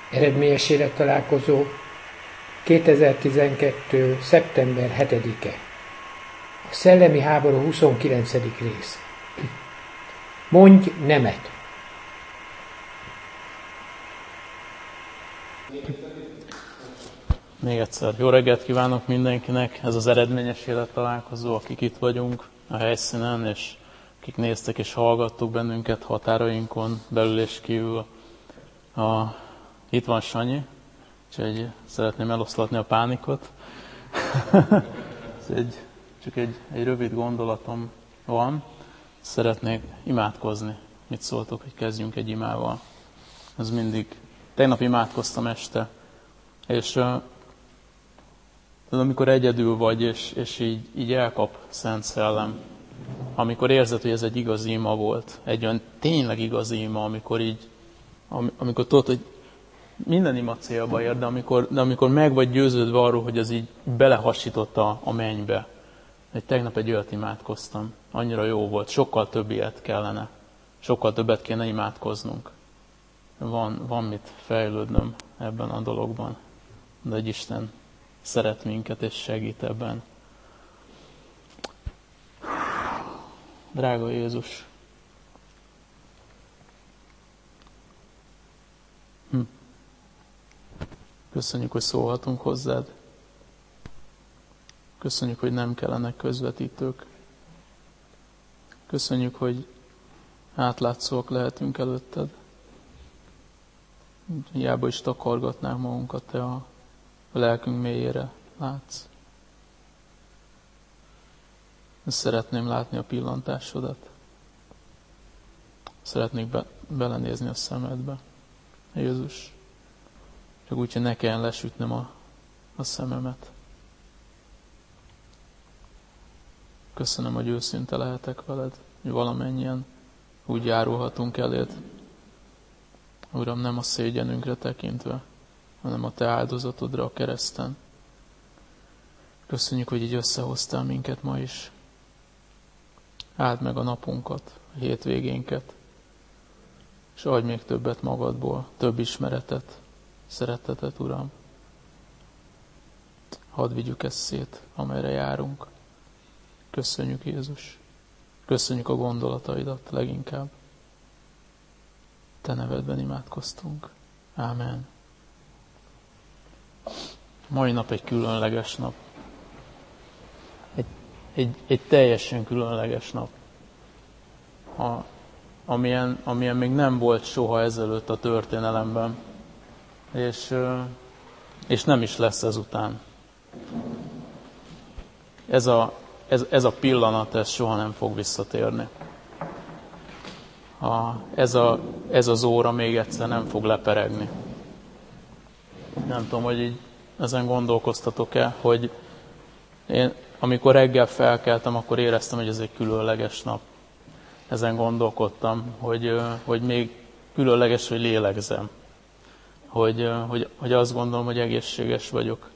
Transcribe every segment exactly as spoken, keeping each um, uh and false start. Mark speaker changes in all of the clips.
Speaker 1: Eredményes élettalálkozó kétezer-tizenkettő. szeptember hetedike. A szellemi háború huszonkilencedik rész. Mondj nemet!
Speaker 2: Még egyszer jó reggelt kívánok mindenkinek! Ez az eredményes élettalálkozó, akik itt vagyunk a helyszínen, és akik néztek és hallgattuk bennünket határainkon belül és kívül. A, itt van Sanyi, úgyhogy szeretném eloszlatni a pánikot. Ez egy, csak egy, egy rövid gondolatom van. Szeretnék imádkozni. Mit szóltok, hogy kezdjünk egy imával? Ez mindig. Tegnap imádkoztam este, és uh, amikor egyedül vagy, és, és így, így elkap Szent Szellem, amikor érzed, hogy ez egy igazi ima volt, egy olyan tényleg igazi ima, amikor így, am, amikor tudod, hogy minden ima célba ér, de amikor, de amikor meg vagy győződve arról, hogy ez így belehasított a, a mennybe. Egy tegnap egy olyat imádkoztam, annyira jó volt, sokkal több ilyet kellene, sokkal többet kéne imádkoznunk. Van, van mit fejlődnöm ebben a dologban, de egy Isten szeret minket és segít ebben. Drága Jézus! Hm. Köszönjük, hogy szólhatunk hozzád. Köszönjük, hogy nem kellenek közvetítők. Köszönjük, hogy átlátszóak lehetünk előtted. Hiába is takargatnánk magunkat, te a lelkünk mélyére látsz. Szeretném látni a pillantásodat. Szeretnék be, belenézni a szemedbe. Jézus, csak úgy, hogy ne kelljen lesütnem a, a szememet. Köszönöm, hogy őszinte lehetek veled, hogy valamennyien úgy járulhatunk eléd. Uram, nem a szégyenünkre tekintve, hanem a te áldozatodra a kereszten. Köszönjük, hogy így összehoztál minket ma is. Áld meg a napunkat, a hétvégénket, és adj még többet magadból, több ismeretet, szeretetet, Uram. Hadd vigyük ezt szét, amelyre járunk. Köszönjük, Jézus. Köszönjük a gondolataidat leginkább. Te nevedben imádkoztunk. Ámen. Mai nap egy különleges nap. Egy, egy, egy teljesen különleges nap. A, amilyen, amilyen még nem volt soha ezelőtt a történelemben. És, és nem is lesz ezután. Ez a, ez, ez a pillanat, ez soha nem fog visszatérni. A, ez, a, ez az óra még egyszer nem fog leperegni. Nem tudom, hogy így ezen gondolkoztatok-e, hogy én amikor reggel felkeltem, akkor éreztem, hogy ez egy különleges nap. Ezen gondolkodtam, hogy, hogy még különleges, hogy lélegzem. Hogy, hogy, hogy azt gondolom, hogy egészséges vagyok.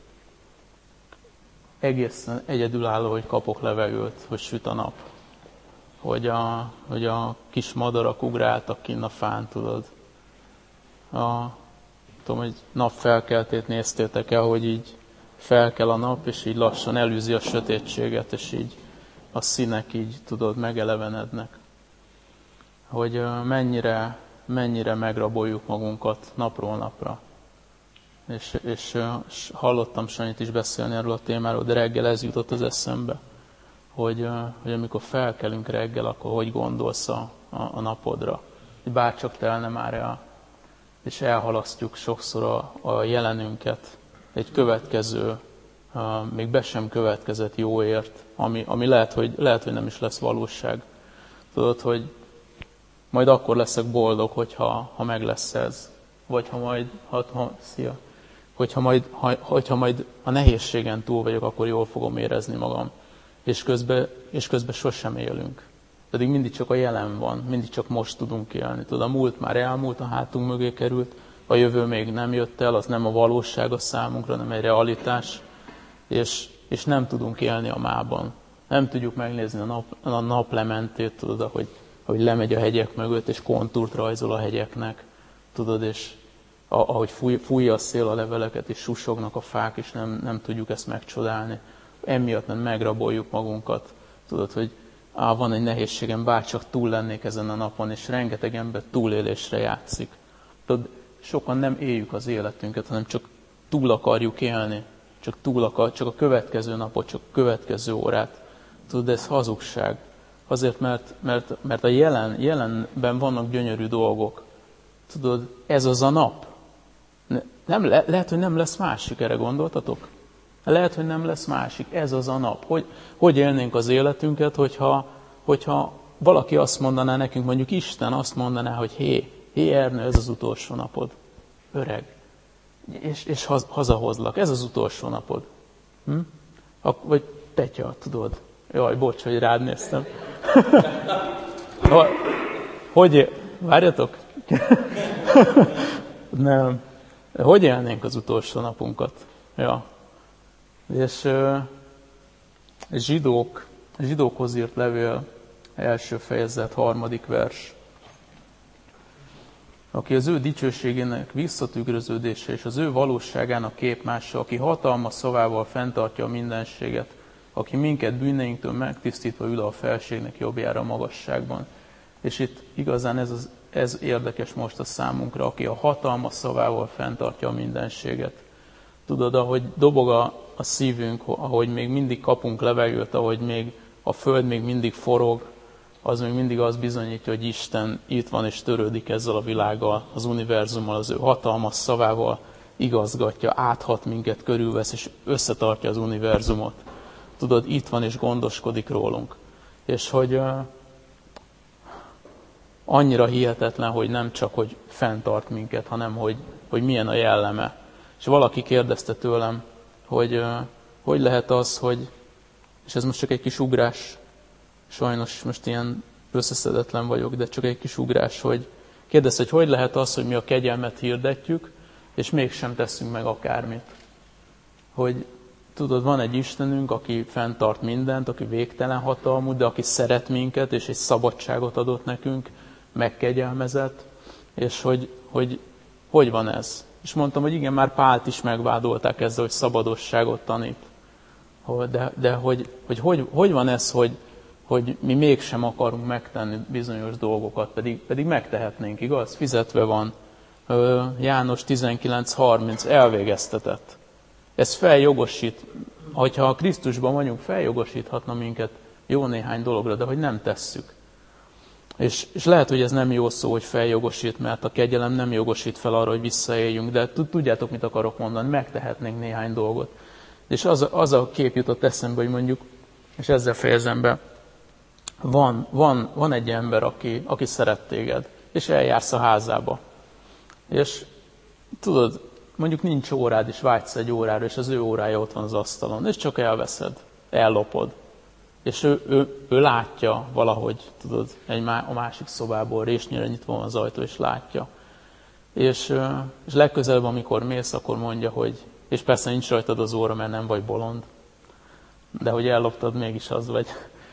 Speaker 2: Egészen egyedülálló, hogy kapok levegőt, hogy süt a nap. Hogy a, hogy a kis madarak ugráltak kinn a fán, tudod. A, tudom, hogy napfelkeltét néztétek el, hogy így felkel a nap, és így lassan elűzi a sötétséget, és így a színek így, tudod, megelevenednek. Hogy mennyire, mennyire megraboljuk magunkat napról napra. És, és, és hallottam Sanyit is beszélni erről a témáról, de reggel ez jutott az eszembe. Hogy, hogy amikor felkelünk reggel, akkor hogy gondolsz a, a, a napodra. Hogy bárcsak telne már el, és elhalasztjuk sokszor a, a jelenünket egy következő, a, még be sem következett jóért, ami, ami lehet, hogy, lehet, hogy nem is lesz valóság. Tudod, hogy majd akkor leszek boldog, hogyha ha meg lesz ez. Vagy ha majd, ha, ha, szia, hogyha majd, ha, hogyha majd a nehézségen túl vagyok, akkor jól fogom érezni magam. És közben, és közben sosem élünk. Pedig mindig csak a jelen van, mindig csak most tudunk élni. Tudod, a múlt már elmúlt, a hátunk mögé került, a jövő még nem jött el, az nem a valóság a számunkra, nem egy realitás, és, és nem tudunk élni a mában. Nem tudjuk megnézni a, nap, a naplementét, tudod, ahogy, ahogy lemegy a hegyek mögött, és kontúrt rajzol a hegyeknek, tudod, és ahogy fúj, fújja a szél a leveleket, és susognak a fák, és nem, nem tudjuk ezt megcsodálni. Emiatt nem megraboljuk magunkat. Tudod, hogy á, van egy nehézségem, bárcsak túl lennék ezen a napon, és rengeteg ember túlélésre játszik. Tudod, sokan nem éljük az életünket, hanem csak túl akarjuk élni. Csak, túl akar, csak a következő napot, csak a következő órát. Tudod, ez hazugság. Azért, mert, mert, mert a jelen, jelenben vannak gyönyörű dolgok. Tudod, ez az a nap. Nem, le, lehet, hogy nem lesz másik, erre gondoltatok? Lehet, hogy nem lesz másik, ez az a nap. Hogy, hogy élnénk az életünket, hogyha, hogyha valaki azt mondaná nekünk, mondjuk Isten azt mondaná, hogy hé, hé Ernő, ez az utolsó napod. Öreg. És, és haz, hazahozlak, ez az utolsó napod. Hm? A, vagy Petya, tudod. Jaj, bocs, hogy rád néztem. Hogy, várjatok? Nem. Hogy élnénk az utolsó napunkat? Ja. És uh, zsidók, zsidókhoz írt levél, első fejezet, harmadik vers. Aki az ő dicsőségének visszatükröződése és az ő valóságának képmása, aki hatalma szavával fenntartja a mindenséget, aki minket bűneinktől megtisztítva ül a felségnek jobbjára a magasságban. És itt igazán ez, az, ez érdekes most a számunkra, aki a hatalma szavával fenntartja a mindenséget. Tudod, ahogy dobog a, a szívünk, ahogy még mindig kapunk levegőt, ahogy még a föld még mindig forog, az még mindig azt bizonyítja, hogy Isten itt van és törődik ezzel a világgal, az univerzummal, az ő hatalmas szavával igazgatja, áthat minket, körülvesz és összetartja az univerzumot. Tudod, itt van és gondoskodik rólunk. És hogy uh, annyira hihetetlen, hogy nem csak, hogy fenntart minket, hanem hogy, hogy milyen a jelleme. És valaki kérdezte tőlem, hogy uh, hogy lehet az, hogy, és ez most csak egy kis ugrás, sajnos most ilyen összeszedetlen vagyok, de csak egy kis ugrás, hogy kérdezte, hogy hogy lehet az, hogy mi a kegyelmet hirdetjük, és mégsem teszünk meg akármit. Hogy tudod, van egy Istenünk, aki fenntart mindent, aki végtelen hatalmú, de aki szeret minket, és egy szabadságot adott nekünk, megkegyelmezett, és hogy hogy, hogy van ez? És mondtam, hogy igen, már Pált is megvádolták ezzel, hogy szabadosságot tanít. De, de hogy, hogy, hogy hogy van ez, hogy, hogy mi mégsem akarunk megtenni bizonyos dolgokat, pedig, pedig megtehetnénk, igaz? Fizetve van. János tizenkilenc harminc elvégeztetett. Ez feljogosít, hogyha a Krisztusban vagyunk, feljogosíthatna minket jó néhány dologra, de hogy nem tesszük. És, és lehet, hogy ez nem jó szó, hogy feljogosít, mert a kegyelem nem jogosít fel arra, hogy visszaéljünk, de tudjátok, mit akarok mondani, megtehetnénk néhány dolgot. És az, az a kép jutott eszembe, hogy mondjuk, és ezzel fejezem be, van, van, van egy ember, aki, aki szeret téged, és eljársz a házába. És tudod, mondjuk nincs órád, és vágysz egy órára, és az ő órája ott van az asztalon, és csak elveszed, ellopod. És ő, ő, ő látja valahogy, tudod, egy má, a másik szobából résnyire nyitva van az ajtó, és látja. És, és legközelebb, amikor mész, akkor mondja, hogy, és persze nincs rajtad az óra, mert nem vagy bolond, de hogy elloptad, mégis az vagy.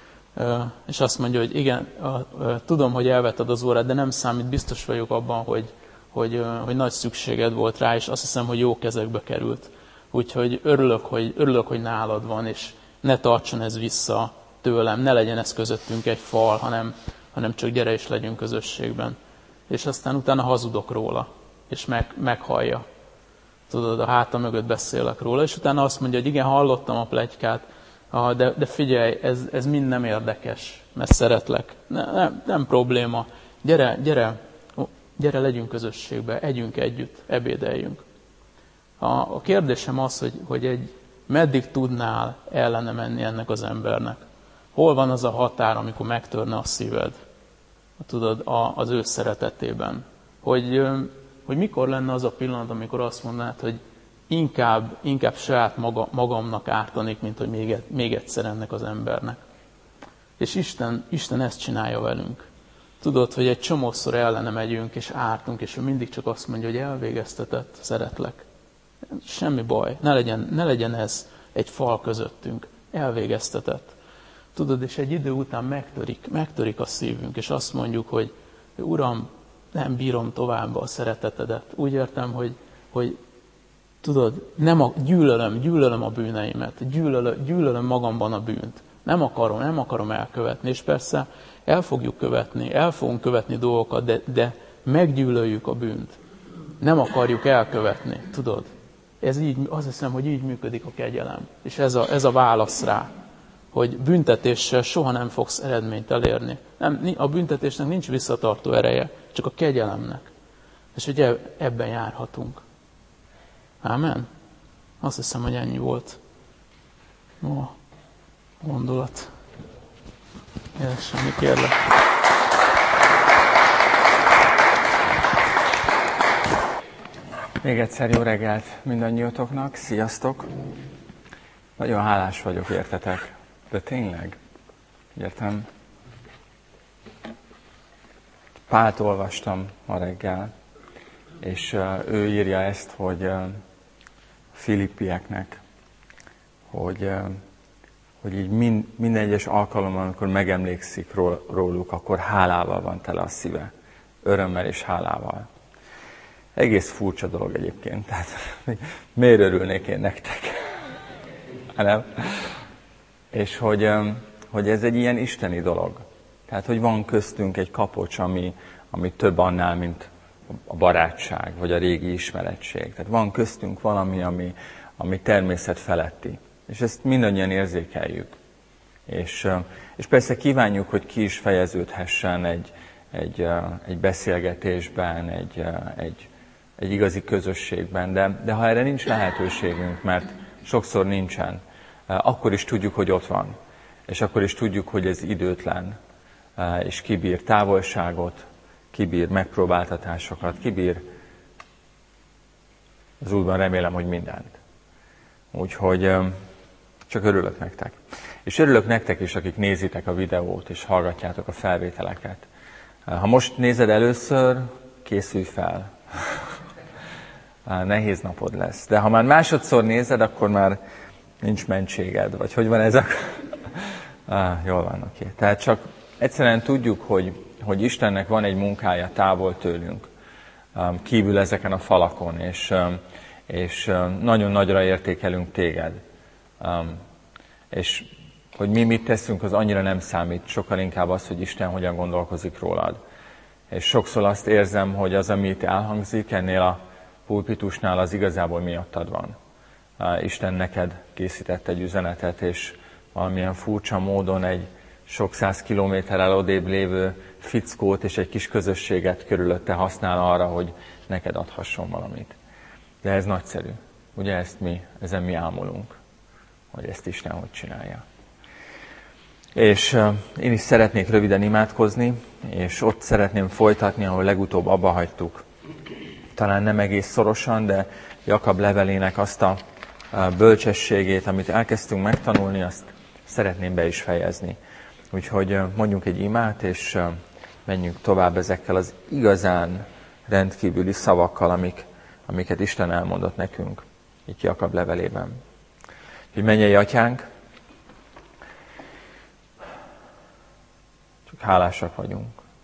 Speaker 2: És azt mondja, hogy igen, tudom, hogy elvetted az órát, de nem számít, biztos vagyok abban, hogy, hogy, hogy nagy szükséged volt rá, és azt hiszem, hogy jó kezekbe került. Úgyhogy örülök, hogy, örülök, hogy nálad van, és ne tartson ez vissza tőlem, ne legyen ez közöttünk egy fal, hanem, hanem csak gyere és legyünk közösségben. És aztán utána hazudok róla, és meg, meghallja. Tudod, a háta mögött beszélek róla, és utána azt mondja, hogy igen, hallottam a pletykát, de, de figyelj, ez, ez mind nem érdekes, mert szeretlek. Ne, nem, nem probléma. Gyere, gyere, gyere, legyünk közösségbe, együnk együtt, ebédeljünk. A, a kérdésem az, hogy, hogy egy, meddig tudnál ellene menni ennek az embernek? Hol van az a határ, amikor megtörne a szíved? Tudod, a, az ő szeretetében. Hogy, hogy mikor lenne az a pillanat, amikor azt mondanád, hogy inkább, inkább saját maga, magamnak ártanék, mint hogy még, még egyszer ennek az embernek. És Isten, Isten ezt csinálja velünk. Tudod, hogy egy csomószor ellene megyünk, és ártunk, és ő mindig csak azt mondja, hogy elvégeztetett, szeretlek. Semmi baj, ne legyen, ne legyen ez egy fal közöttünk. Elvégeztetett. Tudod, és egy idő után megtörik, megtörik a szívünk, és azt mondjuk, hogy Uram, nem bírom tovább a szeretetedet. Úgy értem, hogy, hogy tudod, nem a, gyűlölöm, gyűlölöm a bűneimet, gyűlölöm, gyűlölöm magamban a bűnt. Nem akarom, nem akarom elkövetni. És persze el fogjuk követni, el fogunk követni dolgokat, de, de meggyűlöljük a bűnt. Nem akarjuk elkövetni, tudod? Ez így, azt hiszem, hogy így működik a kegyelem. És ez a, ez a válasz rá, hogy büntetéssel soha nem fogsz eredményt elérni. Nem, a büntetésnek nincs visszatartó ereje, csak a kegyelemnek. És ugye ebben járhatunk. Ámen? Azt hiszem, hogy ennyi volt a gondolat. Semmi kérlek.
Speaker 3: Még egyszer jó reggelt mindannyiótoknak, sziasztok! Nagyon hálás vagyok értetek, de tényleg, értem. Pált olvastam ma reggel, és uh, ő írja ezt, hogy uh, filippieknek, hogy, uh, hogy így mind, minden egyes alkalommal, amikor megemlékszik ról, róluk, akkor hálával van tele a szíve, örömmel és hálával. Egész furcsa dolog egyébként, tehát miért örülnék én nektek? Nem? És hogy, hogy ez egy ilyen isteni dolog. Tehát, hogy van köztünk egy kapocs, ami, ami több annál, mint a barátság, vagy a régi ismeretség. Tehát van köztünk valami, ami, ami természet feletti. És ezt mindannyian érzékeljük. És, és persze kívánjuk, hogy ki is fejeződhessen egy, egy, egy beszélgetésben, egy, egy, egy igazi közösségben, de, de ha erre nincs lehetőségünk, mert sokszor nincsen, akkor is tudjuk, hogy ott van. És akkor is tudjuk, hogy ez időtlen, és kibír távolságot, kibír megpróbáltatásokat, kibír az útban remélem, hogy mindent. Úgyhogy csak örülök nektek. És örülök nektek is, akik nézitek a videót, és hallgatjátok a felvételeket. Ha most nézed először, készülj fel. Nehéz napod lesz. De ha már másodszor nézed, akkor már nincs mentséged. Vagy hogy van ez a... ah, jól van, oké. Okay. Tehát csak egyszerűen tudjuk, hogy, hogy Istennek van egy munkája távol tőlünk, kívül ezeken a falakon, és, és nagyon nagyra értékelünk téged. És hogy mi mit teszünk, az annyira nem számít, sokkal inkább az, hogy Isten hogyan gondolkozik rólad. És sokszor azt érzem, hogy az, amit elhangzik ennél a pulpitusnál, az igazából miattad van. Isten neked készített egy üzenetet, és valamilyen furcsa módon egy sok száz kilométerrel odébb lévő fickót és egy kis közösséget körülötte használ arra, hogy neked adhasson valamit. De ez nagyszerű. Ugye ezt mi, ezen mi ámulunk, hogy ezt Isten hogy csinálja. És uh, én is szeretnék röviden imádkozni, és ott szeretném folytatni, ahol legutóbb abba hagytuk. Talán nem egész szorosan, de Jakab levelének azt a uh, bölcsességét, amit elkezdtünk megtanulni, azt szeretném be is fejezni. Úgyhogy uh, mondjunk egy imát, és uh, menjünk tovább ezekkel az igazán rendkívüli szavakkal, amik, amiket Isten elmondott nekünk itt Jakab levelében. Úgyhogy mennyei Atyánk, csak hálásak vagyunk.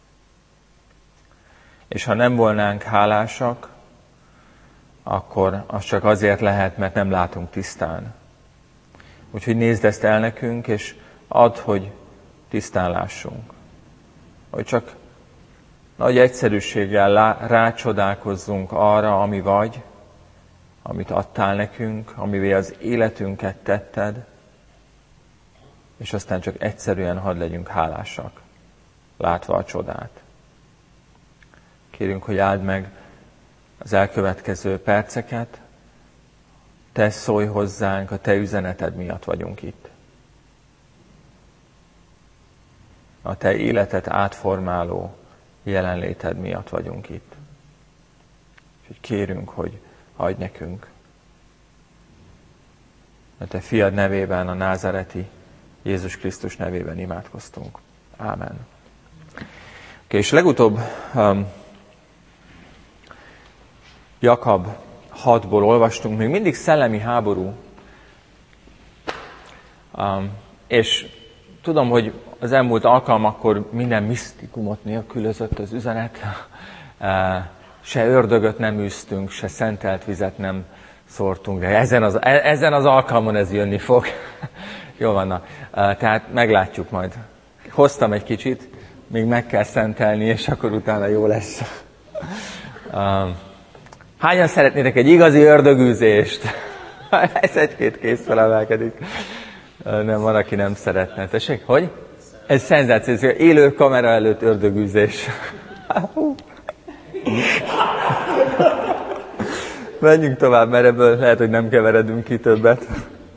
Speaker 3: És ha nem volnánk hálásak, akkor az csak azért lehet, mert nem látunk tisztán. Úgyhogy nézd ezt el nekünk, és add, hogy tisztán lássunk. Hogy csak nagy egyszerűséggel rácsodálkozzunk arra, ami vagy, amit adtál nekünk, amivé az életünket tetted, és aztán csak egyszerűen hadd legyünk hálásak, látva a csodát. Kérünk, hogy áld meg az elkövetkező perceket, te szólj hozzánk, a te üzeneted miatt vagyunk itt. A te életet átformáló jelenléted miatt vagyunk itt. Úgyhogy kérünk, hogy adj nekünk. A te fiad nevében, a názáreti Jézus Krisztus nevében imádkoztunk. Ámen. Okay, és legutóbb um, Jakab hatból olvastunk, még mindig szellemi háború. Um, és tudom, hogy az elmúlt alkalmakkor minden misztikumot nélkülözött az üzenet. se ördögöt nem űztünk, se szentelt vizet nem szórtunk, de ezen az, ezen az alkalmon ez jönni fog. Jó van, na. Tehát meglátjuk majd. Hoztam egy kicsit, még meg kell szentelni, és akkor utána jó lesz. Hányan szeretnétek egy igazi ördögűzést? Ez egy-két kész felemelkedik. Nem, van, aki nem szeretne. Tessék, hogy? Ez szenzációs. Élő kamera előtt ördögűzés. Menjünk tovább, mert ebből lehet, hogy nem keveredünk ki többet.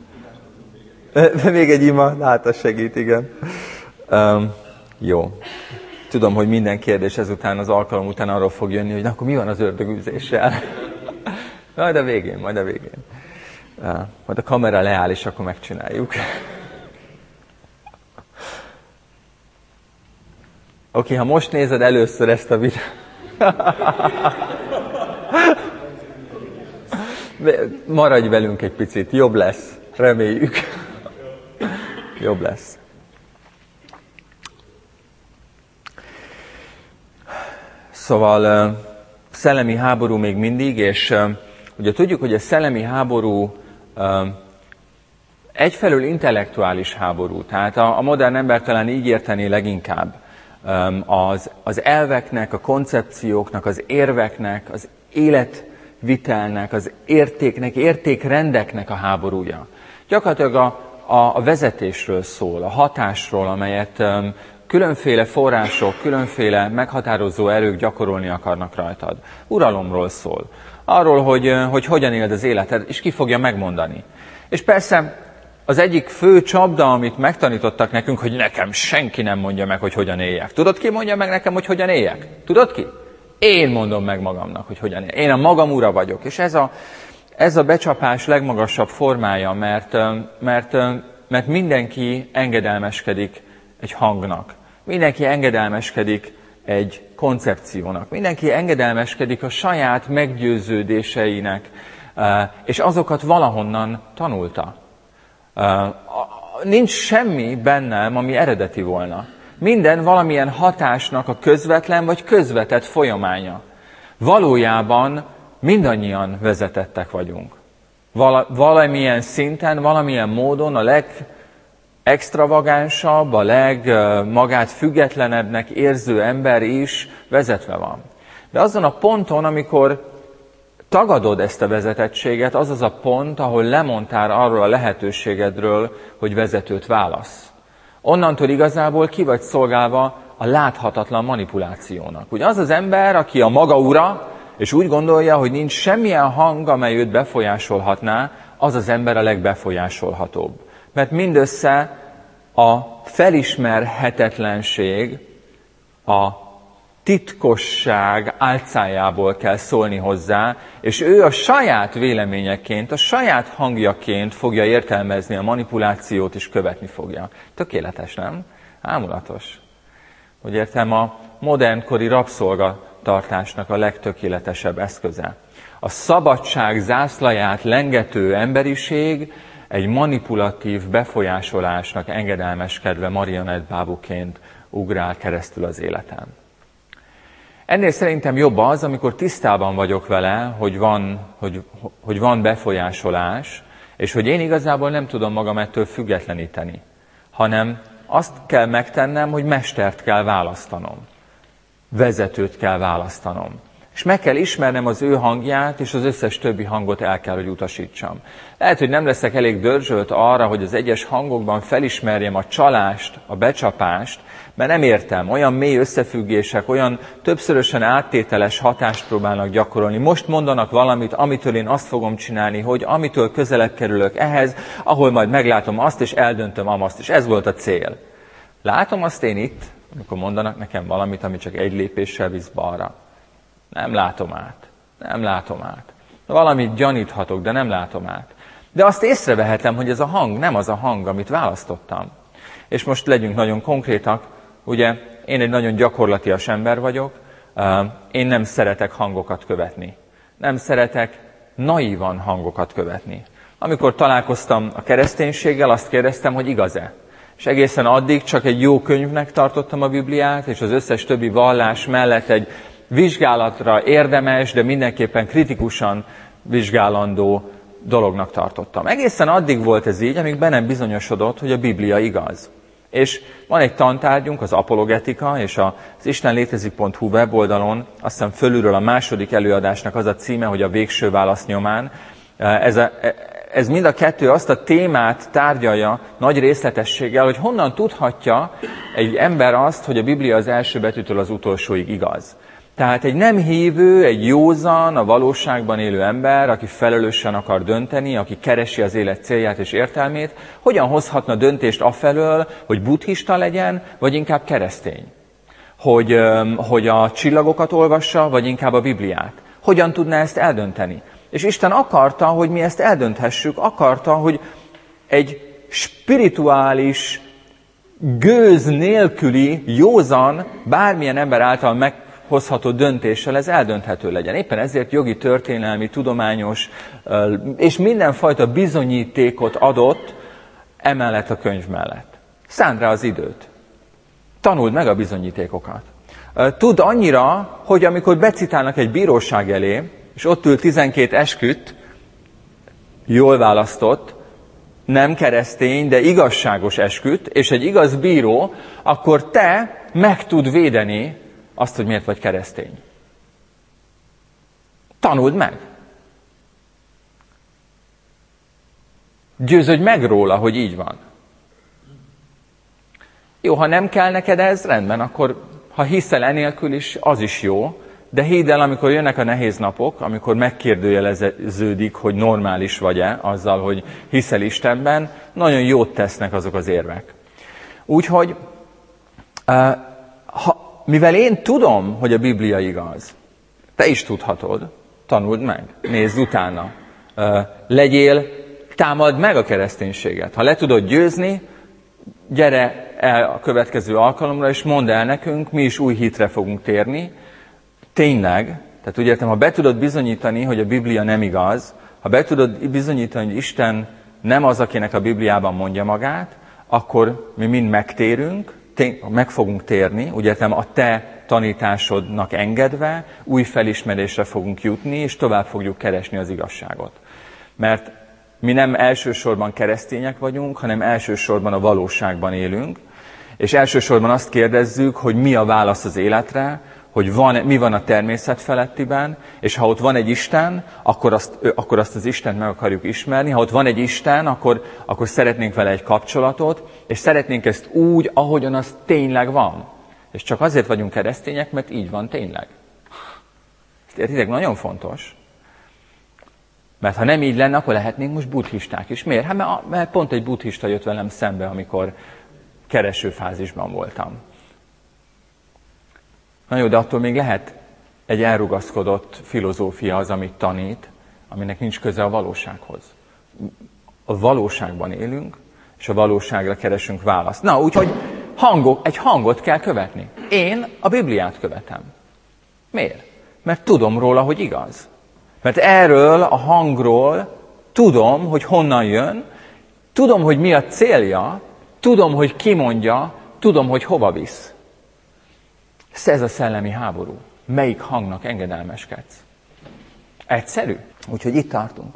Speaker 3: De még egy ima, hát az segít, igen. Um, jó. Tudom, hogy minden kérdés ezután, az alkalom után arról fog jönni, hogy na, akkor mi van az ördögűzéssel? Majd a végén, majd a végén. Uh, majd a kamera leáll, és akkor megcsináljuk. Oké, okay, ha most nézed először ezt a videót, maradj velünk egy picit, jobb lesz, reméljük. Jobb lesz. Szóval szellemi háború még mindig, és ugye tudjuk, hogy a szellemi háború egyfelől intellektuális háború, tehát a modern ember talán így értené leginkább. Az, az elveknek, a koncepcióknak, az érveknek, az életvitelnek, az értéknek, értékrendeknek a háborúja. Gyakorlatilag a, a, a vezetésről szól, a hatásról, amelyet um, különféle források, különféle meghatározó erők gyakorolni akarnak rajtad. Uralomról szól. Arról, hogy, hogy hogyan éld az életed, és ki fogja megmondani. És persze az egyik fő csapda, amit megtanítottak nekünk, hogy nekem senki nem mondja meg, hogy hogyan éljek. Tudod, ki mondja meg nekem, hogy hogyan éljek? Tudod ki? Én mondom meg magamnak, hogy hogyan éljek. Én a magam ura vagyok. És ez a, ez a becsapás legmagasabb formája, mert, mert, mert mindenki engedelmeskedik egy hangnak. Mindenki engedelmeskedik egy koncepciónak. Mindenki engedelmeskedik a saját meggyőződéseinek, és azokat valahonnan tanulta. Nincs semmi bennem, ami eredeti volna. Minden valamilyen hatásnak a közvetlen vagy közvetett folyamánya. Valójában mindannyian vezetettek vagyunk. Val- valamilyen szinten, valamilyen módon a legextravagánsabb, a legmagát függetlenebbnek érző ember is vezetve van. De azon a ponton, amikor tagadod ezt a vezetettséget, az az a pont, ahol lemondtál arról a lehetőségedről, hogy vezetőt válasz. Onnantól igazából ki vagy szolgálva a láthatatlan manipulációnak. Ugye az az ember, aki a maga ura, és úgy gondolja, hogy nincs semmilyen hang, amely őt befolyásolhatná, az az ember a legbefolyásolhatóbb. Mert mindössze a felismerhetetlenség, a titkosság álcájából kell szólni hozzá, és ő a saját véleményeként, a saját hangjaként fogja értelmezni a manipulációt, és követni fogja. Tökéletes, nem? Ámulatos. Úgy értem, a modernkori rabszolgatartásnak a legtökéletesebb eszköze. A szabadság zászlaját lengető emberiség egy manipulatív befolyásolásnak engedelmeskedve marionettbábuként ugrál keresztül az életen. Ennél szerintem jobb az, amikor tisztában vagyok vele, hogy van, hogy, hogy van befolyásolás, és hogy én igazából nem tudom magam ettől függetleníteni, hanem azt kell megtennem, hogy mestert kell választanom, vezetőt kell választanom. És meg kell ismernem az ő hangját, és az összes többi hangot el kell, hogy utasítsam. Lehet, hogy nem leszek elég dörzsölt arra, hogy az egyes hangokban felismerjem a csalást, a becsapást, mert nem értem, olyan mély összefüggések, olyan többszörösen áttételes hatást próbálnak gyakorolni. Most mondanak valamit, amitől én azt fogom csinálni, hogy amitől közelebb kerülök ehhez, ahol majd meglátom azt, és eldöntöm amazt, és ez volt a cél. Látom azt én itt, amikor mondanak nekem valamit, ami csak egy lépéssel visz balra. Nem látom át. Nem látom át. Valamit gyaníthatok, de nem látom át. De azt észrevehetem, hogy ez a hang nem az a hang, amit választottam. És most legyünk nagyon konkrétak. Ugye, én egy nagyon gyakorlatias ember vagyok. Én nem szeretek hangokat követni. Nem szeretek naívan hangokat követni. Amikor találkoztam a kereszténységgel, azt kérdeztem, hogy igaz-e? És egészen addig csak egy jó könyvnek tartottam a Bibliát, és az összes többi vallás mellett egy vizsgálatra érdemes, de mindenképpen kritikusan vizsgálandó dolognak tartottam. Egészen addig volt ez így, amíg bennem bizonyosodott, hogy a Biblia igaz. És van egy tantárgyunk, az apologetika, és az istenlétezik pont hu weboldalon, azt hiszem fölülről a második előadásnak az a címe, hogy a végső válasz nyomán. Ez, a, ez mind a kettő azt a témát tárgyalja nagy részletességgel, hogy honnan tudhatja egy ember azt, hogy a Biblia az első betűtől az utolsóig igaz. Tehát egy nem hívő, egy józan, a valóságban élő ember, aki felelősen akar dönteni, aki keresi az élet célját és értelmét, hogyan hozhatna döntést afelől, hogy buddhista legyen, vagy inkább keresztény? Hogy, hogy a csillagokat olvassa, vagy inkább a Bibliát? Hogyan tudná ezt eldönteni? És Isten akarta, hogy mi ezt eldönthessük, akarta, hogy egy spirituális, gőz nélküli, józan, bármilyen ember által meg hozható döntéssel ez eldönthető legyen. Éppen ezért jogi, történelmi, tudományos és mindenfajta bizonyítékot adott emellett a könyv mellett. Szánd rá az időt. Tanuld meg a bizonyítékokat. Tudd annyira, hogy amikor becitálnak egy bíróság elé, és ott ül tizenkét esküdt, jól választott, nem keresztény, de igazságos esküdt, és egy igaz bíró, akkor te meg tud védeni azt, hogy miért vagy keresztény. Tanuld meg. Győződj meg róla, hogy így van. Jó, ha nem kell neked ez, rendben, akkor ha hiszel enélkül is, az is jó, de hidd el, amikor jönnek a nehéz napok, amikor megkérdőjeleződik, hogy normális vagy-e azzal, hogy hiszel Istenben, nagyon jót tesznek azok az érvek. Úgyhogy, ha mivel én tudom, hogy a Biblia igaz, te is tudhatod, tanuld meg, nézz utána, legyél, támad meg a kereszténységet. Ha le tudod győzni, gyere el a következő alkalomra, és mondd el nekünk, mi is új hitre fogunk térni. Tényleg, tehát úgy értem, ha be tudod bizonyítani, hogy a Biblia nem igaz, ha be tudod bizonyítani, hogy Isten nem az, akinek a Bibliában mondja magát, akkor mi mind megtérünk, meg fogunk térni, úgy értem, a te tanításodnak engedve, új felismerésre fogunk jutni, és tovább fogjuk keresni az igazságot. Mert mi nem elsősorban keresztények vagyunk, hanem elsősorban a valóságban élünk, és elsősorban azt kérdezzük, hogy mi a válasz az életre, hogy van, mi van a természet felettiben, és ha ott van egy Isten, akkor azt, akkor azt az Istent meg akarjuk ismerni. Ha ott van egy Isten, akkor, akkor szeretnénk vele egy kapcsolatot, és szeretnénk ezt úgy, ahogyan az tényleg van. És csak azért vagyunk keresztények, mert így van tényleg. Ezt értitek? Nagyon fontos. Mert ha nem így lenne, akkor lehetnénk most buddhisták is. Miért? Hát mert pont egy buddhista jött velem szembe, amikor keresőfázisban voltam. Na jó, de attól még lehet egy elrugaszkodott filozófia az, amit tanít, aminek nincs köze a valósághoz. A valóságban élünk, és a valóságra keresünk választ. Na, úgyhogy hangok, egy hangot kell követni. Én a Bibliát követem. Miért? Mert tudom róla, hogy igaz. Mert erről a hangról tudom, hogy honnan jön, tudom, hogy mi a célja, tudom, hogy ki mondja, tudom, hogy hova visz. Ez a szellemi háború. Melyik hangnak engedelmeskedsz? Egyszerű. Úgyhogy itt tartunk.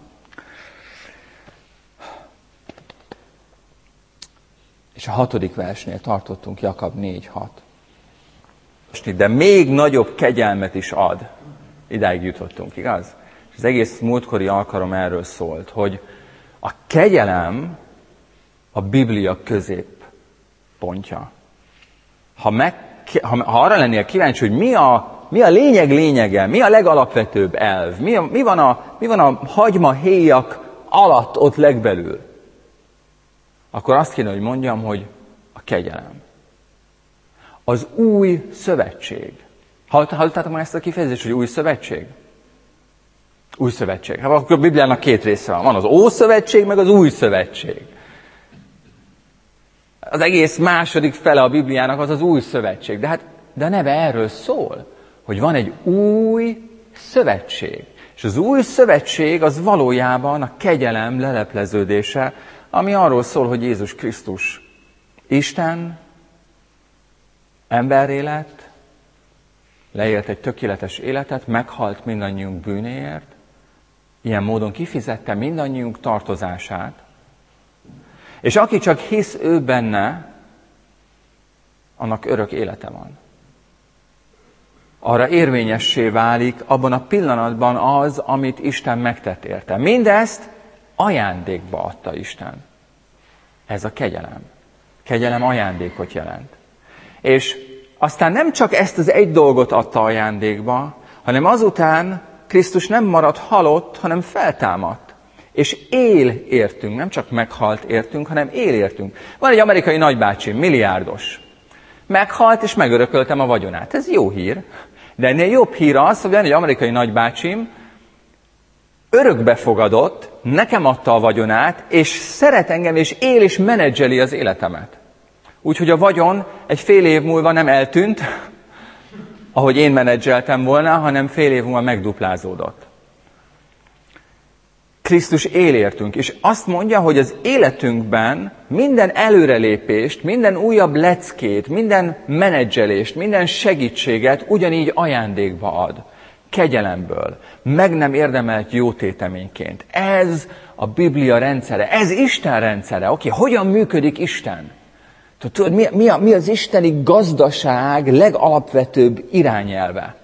Speaker 3: És a hatodik versnél tartottunk, Jakab négy hat. De még nagyobb kegyelmet is ad. Idáig jutottunk, igaz? És az egész múltkori alkalom erről szólt, hogy a kegyelem a Biblia középpontja. Ha, meg, ha, ha arra lennél kíváncsi, hogy mi a, mi a lényeg lényege, mi a legalapvetőbb elv, mi, a, mi, van a, mi van a hagymahéjak alatt ott legbelül, akkor azt kéne, hogy mondjam, hogy a kegyelem. Az új szövetség. Hallottátok már ezt a kifejezést, hogy új szövetség? Új szövetség. Hát akkor a Bibliának két része van. Van az Ószövetség, meg az új szövetség. Az egész második fele a Bibliának az az új szövetség. De hát de a neve erről szól, hogy van egy új szövetség. És az új szövetség az valójában a kegyelem lelepleződése, ami arról szól, hogy Jézus Krisztus Isten, emberré lett, leélt egy tökéletes életet, meghalt mindannyiunk bűnéért, ilyen módon kifizette mindannyiunk tartozását, és aki csak hisz ő benne, annak örök élete van. Arra érvényessé válik abban a pillanatban az, amit Isten megtett érte. Mindezt ajándékba adta Isten. Ez a kegyelem. Kegyelem ajándékot jelent. És aztán nem csak ezt az egy dolgot adta ajándékba, hanem azután Krisztus nem maradt halott, hanem feltámadt. És él értünk, nem csak meghalt értünk, hanem él értünk. Van egy amerikai nagybácsim, milliárdos. Meghalt, és megörököltem a vagyonát. Ez jó hír. De ennél jobb hír az, hogy van egy amerikai nagybácsim, örökbe fogadott, nekem adta a vagyonát, és szeret engem, és él, és menedzseli az életemet. Úgyhogy a vagyon egy fél év múlva nem eltűnt, ahogy én menedzseltem volna, hanem fél év múlva megduplázódott. Krisztus él értünk, és azt mondja, hogy az életünkben minden előrelépést, minden újabb leckét, minden menedzselést, minden segítséget ugyanígy ajándékba ad. Kegyelemből, meg nem érdemelt jótéteményként. Ez a Biblia rendszere, ez Isten rendszere. Oké, hogyan működik Isten? Tudod, mi, mi, a, mi az isteni gazdaság legalapvetőbb irányelve?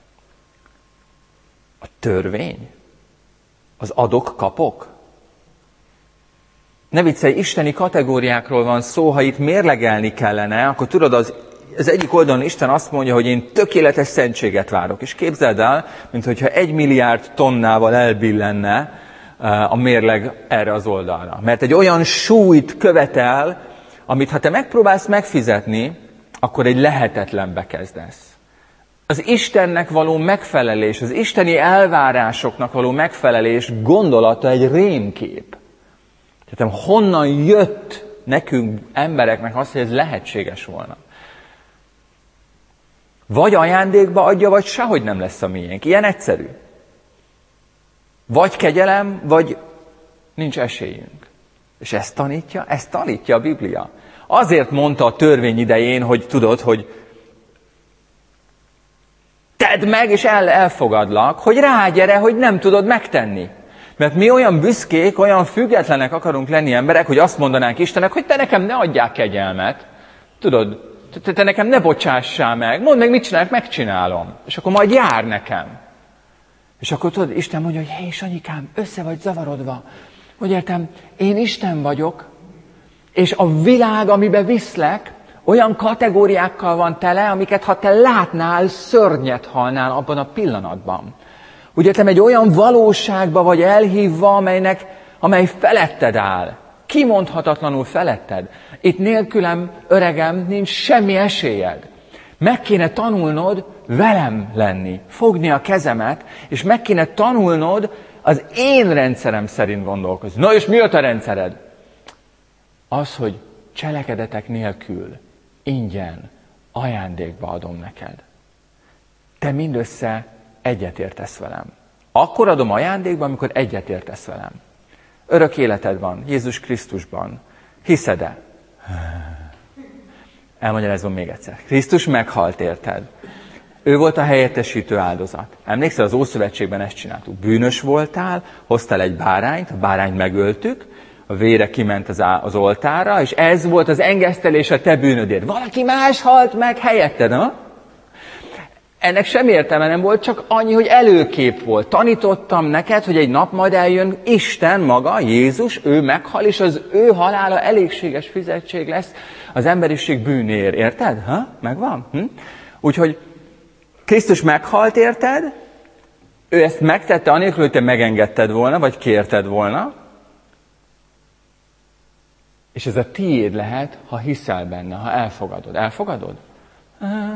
Speaker 3: A törvény? Az adok-kapok? Ne viccelj, isteni kategóriákról van szó, ha itt mérlegelni kellene, akkor tudod, az, az egyik oldalon Isten azt mondja, hogy én tökéletes szentséget várok. És képzeld el, mintha egy milliárd tonnával elbillenne a mérleg erre az oldalra. Mert egy olyan súlyt követel, amit ha te megpróbálsz megfizetni, akkor egy lehetetlenbe kezdesz. Az Istennek való megfelelés, az isteni elvárásoknak való megfelelés gondolata egy rémkép. Tehát honnan jött nekünk embereknek az, hogy ez lehetséges volna? Vagy ajándékba adja, vagy sehogy nem lesz a miénk. Ilyen egyszerű. Vagy kegyelem, vagy nincs esélyünk. És ezt tanítja? Ezt tanítja a Biblia. Azért mondta a törvény idején, hogy tudod, hogy tedd meg, és el, elfogadlak, hogy rágyere, hogy nem tudod megtenni. Mert mi olyan büszkék, olyan függetlenek akarunk lenni emberek, hogy azt mondanánk Istennek, hogy te nekem ne adjál kegyelmet. Tudod, te, te nekem ne bocsássál meg. Mondd meg, mit csinálok, megcsinálom. És akkor majd jár nekem. És akkor tudod, Isten mondja, hogy hé, Sanyikám, össze vagy zavarodva. Hogy értem, én Isten vagyok, és a világ, amiben viszlek, olyan kategóriákkal van tele, amiket ha te látnál, szörnyet halnál abban a pillanatban. Ugye te egy olyan valóságba vagy elhívva, amelynek, amely feletted áll. Kimondhatatlanul feletted. Itt nélkülem, öregem, nincs semmi esélyed. Meg kéne tanulnod velem lenni, fogni a kezemet, és meg kéne tanulnod az én rendszerem szerint gondolkozni. Na és mi a te rendszered? Az, hogy cselekedetek nélkül, ingyen, ajándékba adom neked. Te mindössze egyetértesz velem. Akkor adom ajándékba, amikor egyetértesz velem. Örök életed van, Jézus Krisztusban. Hiszed-e? Elmagyarázom még egyszer. Krisztus meghalt érted. Ő volt a helyettesítő áldozat. Emlékszel, az Ószövetségben ezt csináltuk. Bűnös voltál, hoztál egy bárányt, a bárányt megöltük, a vére kiment az, az oltárra, és ez volt az engesztelés a te bűnödért. Valaki más halt meg helyetted, ha? Ennek semmi értelme nem volt, csak annyi, hogy előkép volt. Tanítottam neked, hogy egy nap majd eljön Isten maga, Jézus, ő meghal, és az ő halála elégséges fizetség lesz az emberiség bűnéért. Érted? Ha? Megvan? Hm? Úgyhogy Krisztus meghalt, érted? Ő ezt megtette anélkül, hogy te megengedted volna, vagy kérted volna. És ez a tiéd lehet, ha hiszel benne, ha elfogadod. Elfogadod? Uh,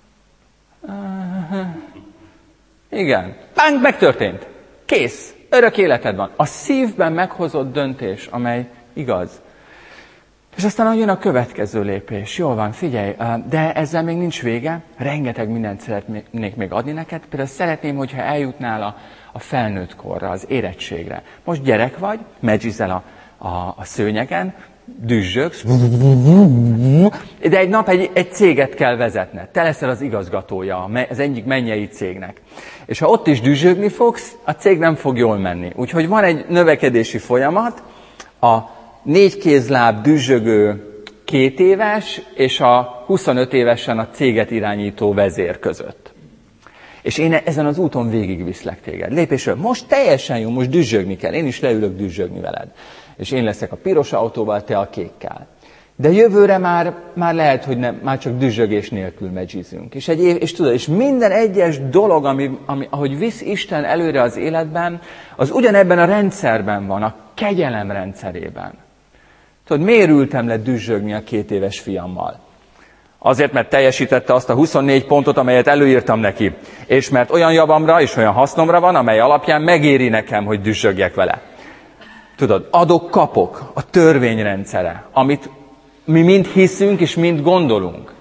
Speaker 3: uh, igen. Bánk, megtörtént. Kész. Örök életed van. A szívben meghozott döntés, amely igaz. És aztán jön a következő lépés. Jól van, figyelj, de ezzel még nincs vége. Rengeteg mindent szeretnék még adni neked. Például szeretném, hogyha eljutnál a, a felnőtt korra, az érettségre. Most gyerek vagy, medzsizel a, a, a szőnyegen, düzzsögsz, de egy nap egy, egy céget kell vezetned. Te leszel az igazgatója az egyik mennyei cégnek. És ha ott is düzzsögni fogsz, a cég nem fog jól menni. Úgyhogy van egy növekedési folyamat, a négy kézláb düzzsögő két éves, és a huszonöt évesen a céget irányító vezér között. És én ezen az úton végigviszlek téged. Lépésről, most teljesen jó, most düzzsögni kell. Én is leülök düzzsögni veled. És én leszek a piros autóval, te a kékkel. De jövőre már, már lehet, hogy nem, már csak düzzsögés nélkül megyizünk. És, egy év, és tudod, és minden egyes dolog, ami, ami, ahogy visz Isten előre az életben, az ugyanebben a rendszerben van, a kegyelem rendszerében. Tudod, miért ültem le düzzsögni a két éves fiammal? Azért, mert teljesítette azt a huszonnégy pontot, amelyet előírtam neki. És mert olyan javamra és olyan hasznomra van, amely alapján megéri nekem, hogy düzzsögjek vele. Tudod, adok-kapok, a törvényrendszere, amit mi mind hiszünk és mind gondolunk.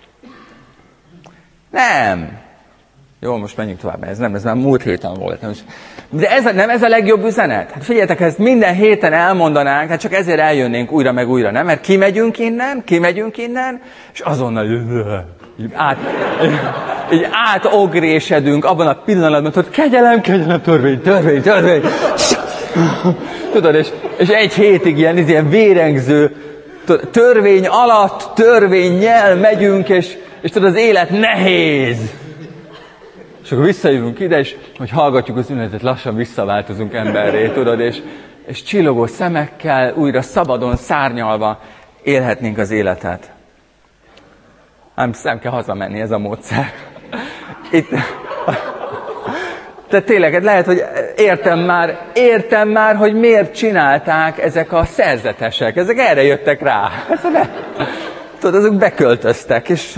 Speaker 3: Nem. Jó, most menjünk tovább, ez nem, ez már múlt héten volt. De ez, nem ez a legjobb üzenet? Hát figyeljetek, ezt minden héten elmondanánk, hát csak ezért eljönnénk újra meg újra, nem? Mert kimegyünk innen, kimegyünk innen, és azonnal így, át, így átogrésedünk abban a pillanatban, hogy kegyelem, kegyelem, törvény, törvény, törvény. Tudod, és, és egy hétig ilyen, ilyen vérengző, törvény alatt, törvénnyel megyünk, és, és tudod, az élet nehéz. És akkor visszajövünk ide, és hogy hallgatjuk az ünnepet, lassan visszaváltozunk emberré, tudod, és, és csillogó szemekkel, újra szabadon, szárnyalva élhetnénk az életet. Nem, nem kell hazamenni, ez a módszer. Itt... De tényleg, lehet, hogy értem már, értem már, hogy miért csinálták ezek a szerzetesek. Ezek erre jöttek rá. Tudod, azok beköltöztek, és...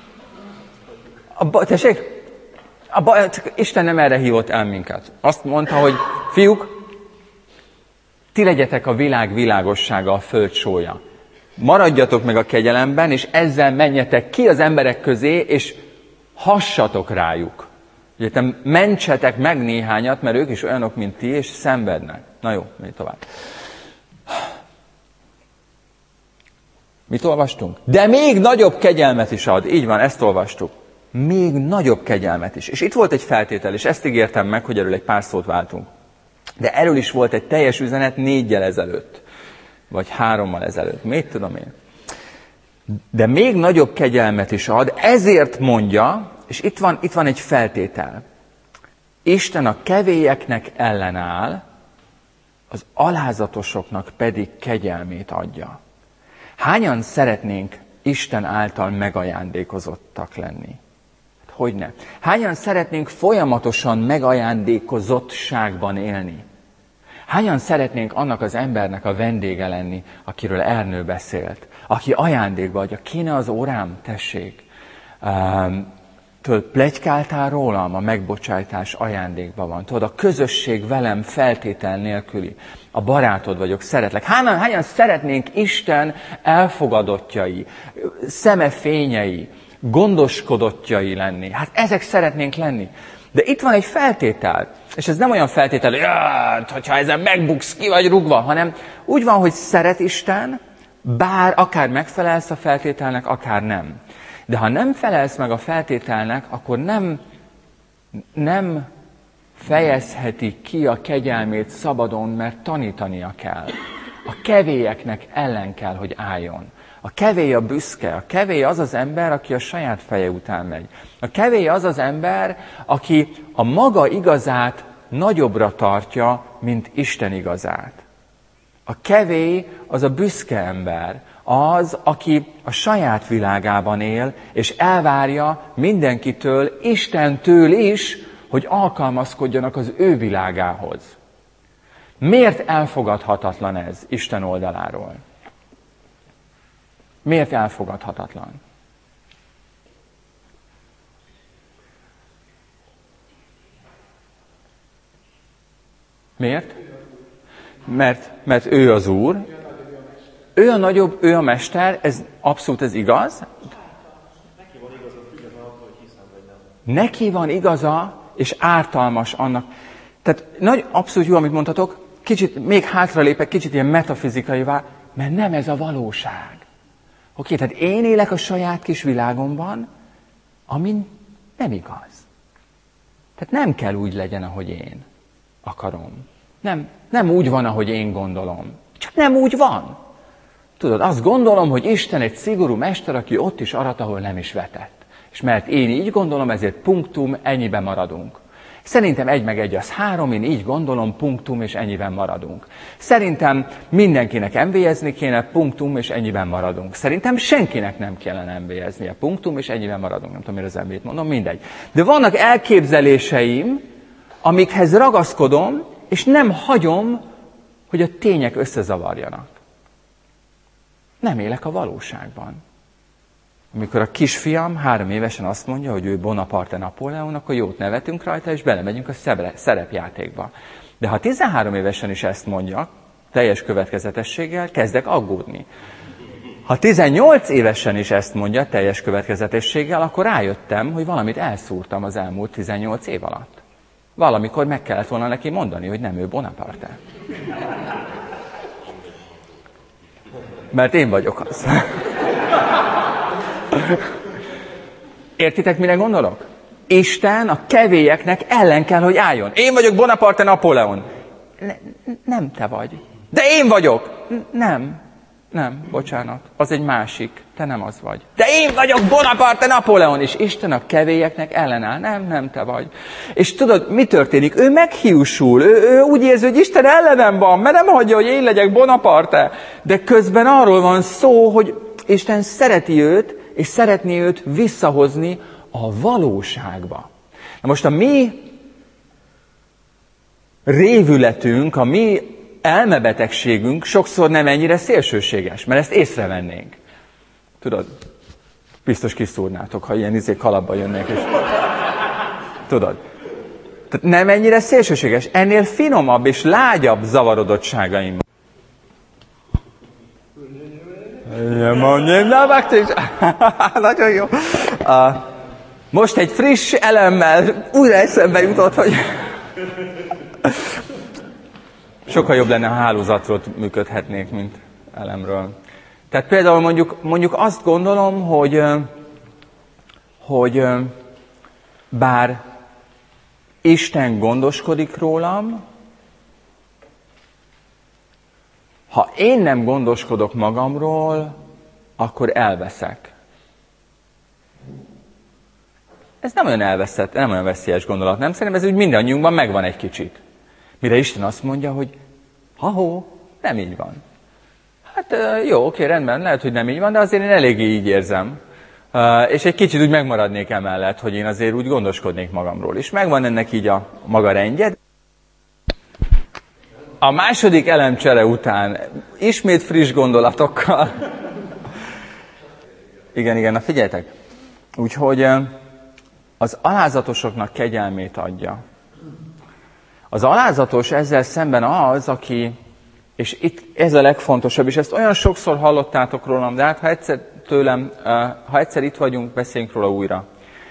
Speaker 3: A, tessék? A, Isten nem erre hívott el minket. Azt mondta, hogy fiúk, ti legyetek a világ világossága, a föld sója. Maradjatok meg a kegyelemben, és ezzel menjetek ki az emberek közé, és hassatok rájuk. Ugye, te mentsetek meg néhányat, mert ők is olyanok, mint ti, és szenvednek. Na jó, menj tovább. Mit olvastunk? De még nagyobb kegyelmet is ad. Így van, ezt olvastuk. Még nagyobb kegyelmet is. És itt volt egy feltétel, és ezt ígértem meg, hogy erről egy pár szót váltunk. De erről is volt egy teljes üzenet négyel ezelőtt. Vagy hárommal ezelőtt. Mit tudom én? De még nagyobb kegyelmet is ad, ezért mondja, és itt van, itt van egy feltétel. Isten a kevélyeknek ellenáll, az alázatosoknak pedig kegyelmét adja. Hányan szeretnénk Isten által megajándékozottak lenni? Hát hogyne? Hányan szeretnénk folyamatosan megajándékozottságban élni? Hányan szeretnénk annak az embernek a vendége lenni, akiről Ernő beszélt? Aki ajándékba adja. Kéne az órám? Tessék. Um, Tudod, pletykáltál rólam, a megbocsájtás ajándékban van. Tudod, a közösség velem feltétel nélküli. A barátod vagyok, szeretlek. Hányan, hányan szeretnénk Isten elfogadottjai, szemefényei, gondoskodottjai lenni? Hát ezek szeretnénk lenni. De itt van egy feltétel, és ez nem olyan feltétel, hogy hogyha ezen megbuksz, ki vagy rúgva, hanem úgy van, hogy szeret Isten, bár akár megfelelsz a feltételnek, akár nem. De ha nem felelsz meg a feltételnek, akkor nem, nem fejezheti ki a kegyelmét szabadon, mert tanítania kell. A kevélyeknek ellen kell, hogy álljon. A kevély a büszke, a kevély az az ember, aki a saját feje után megy. A kevély az az ember, aki a maga igazát nagyobbra tartja, mint Isten igazát. A kevély az a büszke ember, az, aki a saját világában él, és elvárja mindenkitől, Istentől is, hogy alkalmazkodjanak az ő világához. Miért elfogadhatatlan ez Isten oldaláról? Miért elfogadhatatlan? Miért? Mert, mert ő az Úr. Ő a nagyobb, ő a mester, ez abszolút ez igaz.
Speaker 4: Neki van igaza, független attól, hogy hiszem vagy nem.
Speaker 3: Neki van igaza, és ártalmas annak. Tehát nagy, abszolút jó, amit mondhatok, kicsit még hátralépek, kicsit ilyen metafizikai vár. mert nem ez a valóság. Oké, tehát én élek a saját kis világomban, ami nem igaz. Tehát nem kell úgy legyen, ahogy én akarom. Nem, nem úgy van, ahogy én gondolom. Csak nem úgy van. Tudod, azt gondolom, hogy Isten egy szigorú mester, aki ott is arat, ahol nem is vetett. És mert én így gondolom, ezért punktum, ennyiben maradunk. Szerintem egy meg egy az három, én így gondolom, punktum, és ennyiben maradunk. Szerintem mindenkinek em vé ezni kéne, punktum, és ennyiben maradunk. Szerintem senkinek nem kellene em vé eznie, punktum, és ennyiben maradunk. Nem tudom, mire az em vét mondom, mindegy. De vannak elképzeléseim, amikhez ragaszkodom, és nem hagyom, hogy a tények összezavarjanak. Nem élek a valóságban. Amikor a kisfiam három évesen azt mondja, hogy ő Bonaparte Napóleon, akkor jót nevetünk rajta, és belemegyünk a szerepjátékba. De ha tizenhárom évesen is ezt mondja, teljes következetességgel, kezdek aggódni. Ha tizennyolc évesen is ezt mondja, teljes következetességgel, akkor rájöttem, hogy valamit elszúrtam az elmúlt tizennyolc év alatt. Valamikor meg kellett volna neki mondani, hogy nem ő Bonaparte. Mert én vagyok az. Értitek, mire gondolok? Isten a kevélyeknek ellen kell, hogy álljon. Én vagyok Bonaparte Napóleon. Ne, nem te vagy. De én vagyok. Nem. Nem, bocsánat. Az egy másik. Te nem az vagy. De én vagyok Bonaparte Napóleon. És Isten a kevélyeknek ellenáll. Nem, nem te vagy. És tudod, mi történik? Ő meghiúsul. Ő, ő úgy érzi, hogy Isten ellenem van, mert nem hagyja, hogy én legyek Bonaparte. De közben arról van szó, hogy Isten szereti őt, és szeretné őt visszahozni a valóságba. Na most a mi révületünk, a mi elmebetegségünk sokszor nem ennyire szélsőséges, mert ezt észrevennénk. Tudod, biztos kiszúrnátok, ha ilyen izé kalapba jönnék, és... Tudod, tehát nem ennyire szélsőséges, ennél finomabb és lágyabb zavarodottságaim. Nagyon jó. Uh, most egy friss elemmel újra eszembe jutott, hogy sokkal jobb lenne, ha hálózatról működhetnék, mint elemről. Tehát például mondjuk, mondjuk azt gondolom, hogy, hogy bár Isten gondoskodik rólam, ha én nem gondoskodok magamról, akkor elveszek. Ez nem olyan elveszett, nem olyan veszélyes gondolat, nem? Szerintem ez úgy mindannyiunkban megvan egy kicsit. Mire Isten azt mondja, hogy ha-hó, nem így van. Hát jó, oké, rendben, lehet, hogy nem így van, de azért én eléggé így érzem. És egy kicsit úgy megmaradnék emellett, hogy én azért úgy gondoskodnék magamról. És megvan ennek így a maga rendje. A második elemcsere után ismét friss gondolatokkal. Igen, igen, na figyeljetek. Úgyhogy az alázatosoknak kegyelmét adja. Az alázatos ezzel szemben az, aki, és itt ez a legfontosabb, és ezt olyan sokszor hallottátok rólam, de hát ha egyszer tőlem, ha egyszer itt vagyunk, beszéljünk róla újra.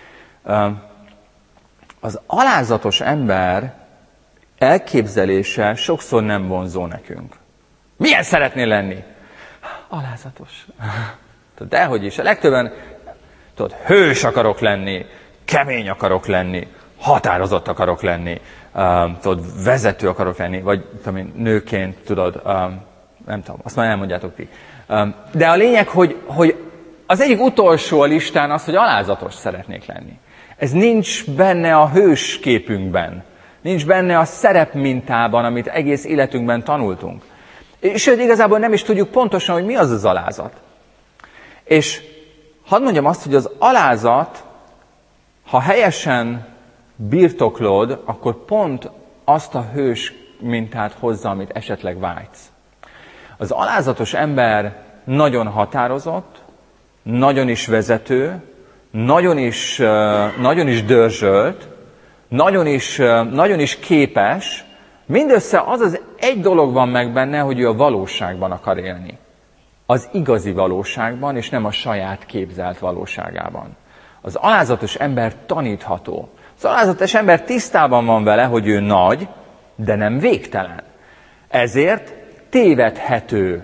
Speaker 3: Az alázatos ember elképzelése sokszor nem vonzó nekünk. Milyen szeretnél lenni? Alázatos. Dehogy is. A legtöbben, tudod, hős akarok lenni, kemény akarok lenni, határozott akarok lenni, um, tudod, vezető akarok lenni, vagy tudom én, nőként, tudod, um, nem tudom, azt már elmondjátok ti. Um, de a lényeg, hogy, hogy az egyik utolsó a listán az, hogy alázatos szeretnék lenni. Ez nincs benne a hős képünkben. Nincs benne a szerepmintában, amit egész életünkben tanultunk. Sőt, igazából nem is tudjuk pontosan, hogy mi az az alázat. És hadd mondjam azt, hogy az alázat, ha helyesen birtoklod, akkor pont azt a hős mintát hozza, amit esetleg vágysz. Az alázatos ember nagyon határozott, nagyon is vezető, nagyon is, nagyon is dörzsölt, Nagyon is, nagyon is képes, mindössze az az egy dolog van meg benne, hogy ő a valóságban akar élni. Az igazi valóságban, és nem a saját képzelt valóságában. Az alázatos ember tanítható. Az alázatos ember tisztában van vele, hogy ő nagy, de nem végtelen. Ezért tévedhető.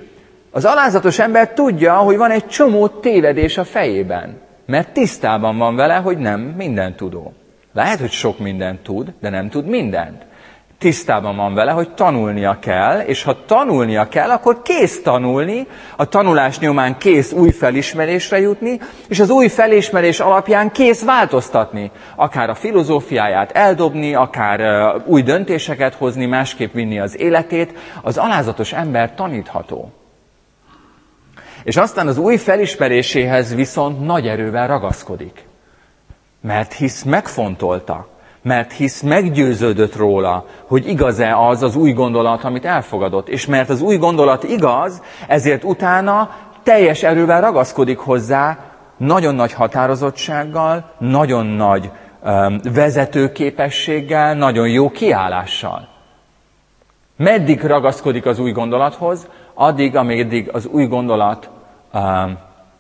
Speaker 3: Az alázatos ember tudja, hogy van egy csomó tévedés a fejében, mert tisztában van vele, hogy nem minden tudó. Lehet, hogy sok mindent tud, de nem tud mindent. Tisztában van vele, hogy tanulnia kell, és ha tanulnia kell, akkor kész tanulni, a tanulás nyomán kész új felismerésre jutni, és az új felismerés alapján kész változtatni. Akár a filozófiáját eldobni, akár uh, új döntéseket hozni, másképp vinni az életét. Az alázatos ember tanítható. És aztán az új felismeréséhez viszont nagy erővel ragaszkodik. Mert hisz megfontolta, mert hisz meggyőződött róla, hogy igaz-e az az új gondolat, amit elfogadott. És mert az új gondolat igaz, ezért utána teljes erővel ragaszkodik hozzá, nagyon nagy határozottsággal, nagyon nagy um, vezetőképességgel, nagyon jó kiállással. Meddig ragaszkodik az új gondolathoz? Addig, ameddig az új gondolat um,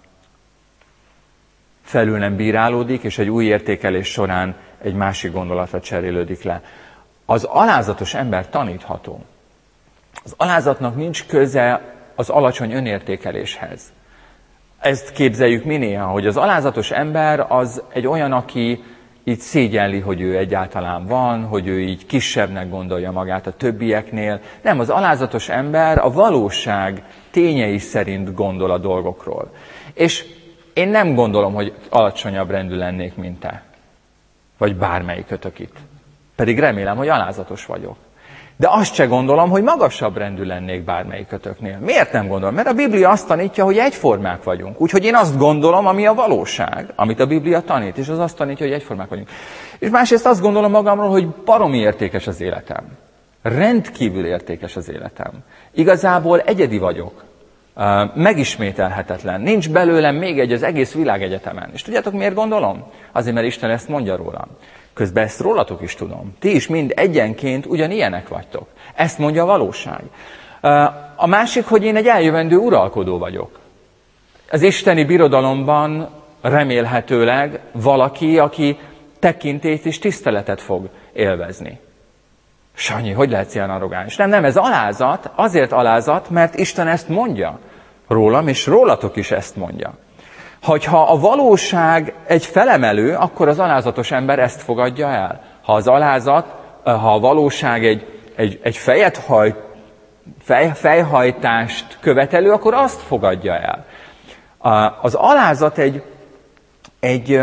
Speaker 3: felül nem bírálódik, és egy új értékelés során egy másik gondolatra cserélődik le. Az alázatos ember tanítható. Az alázatnak nincs köze az alacsony önértékeléshez. Ezt képzeljük mi néha, hogy az alázatos ember az egy olyan, aki így szégyelli, hogy ő egyáltalán van, hogy ő így kisebbnek gondolja magát a többieknél. Nem, az alázatos ember a valóság tényei szerint gondol a dolgokról. És én nem gondolom, hogy alacsonyabb rendű lennék, mint te. Vagy bármelyikötök itt. Pedig remélem, hogy alázatos vagyok. De azt se gondolom, hogy magasabb rendű lennék bármelyikötöknél. Miért nem gondolom? Mert a Biblia azt tanítja, hogy egyformák vagyunk. Úgyhogy én azt gondolom, ami a valóság, amit a Biblia tanít, és az azt tanítja, hogy egyformák vagyunk. És másrészt azt gondolom magamról, hogy baromi értékes az életem. Rendkívül értékes az életem. Igazából egyedi vagyok. Megismételhetetlen. Nincs belőlem még egy az egész világegyetemen. És tudjátok, miért gondolom? Azért, mert Isten ezt mondja rólam. Közben ezt rólatok is tudom. Ti is mind egyenként ugyanilyenek vagytok. Ezt mondja a valóság. A másik, hogy én egy eljövendő uralkodó vagyok. Az isteni birodalomban remélhetőleg valaki, aki tekintélyt és tiszteletet fog élvezni. Sanyi, hogy lehetsz ilyen arrogáns? Nem, nem, ez alázat, azért alázat, mert Isten ezt mondja rólam, és rólatok is ezt mondja. Hogyha a valóság egy felemelő, akkor az alázatos ember ezt fogadja el. Ha az alázat, ha a valóság egy, egy, egy fejet hajt, fej, fejhajtást követelő, akkor azt fogadja el. Az alázat egy, egy,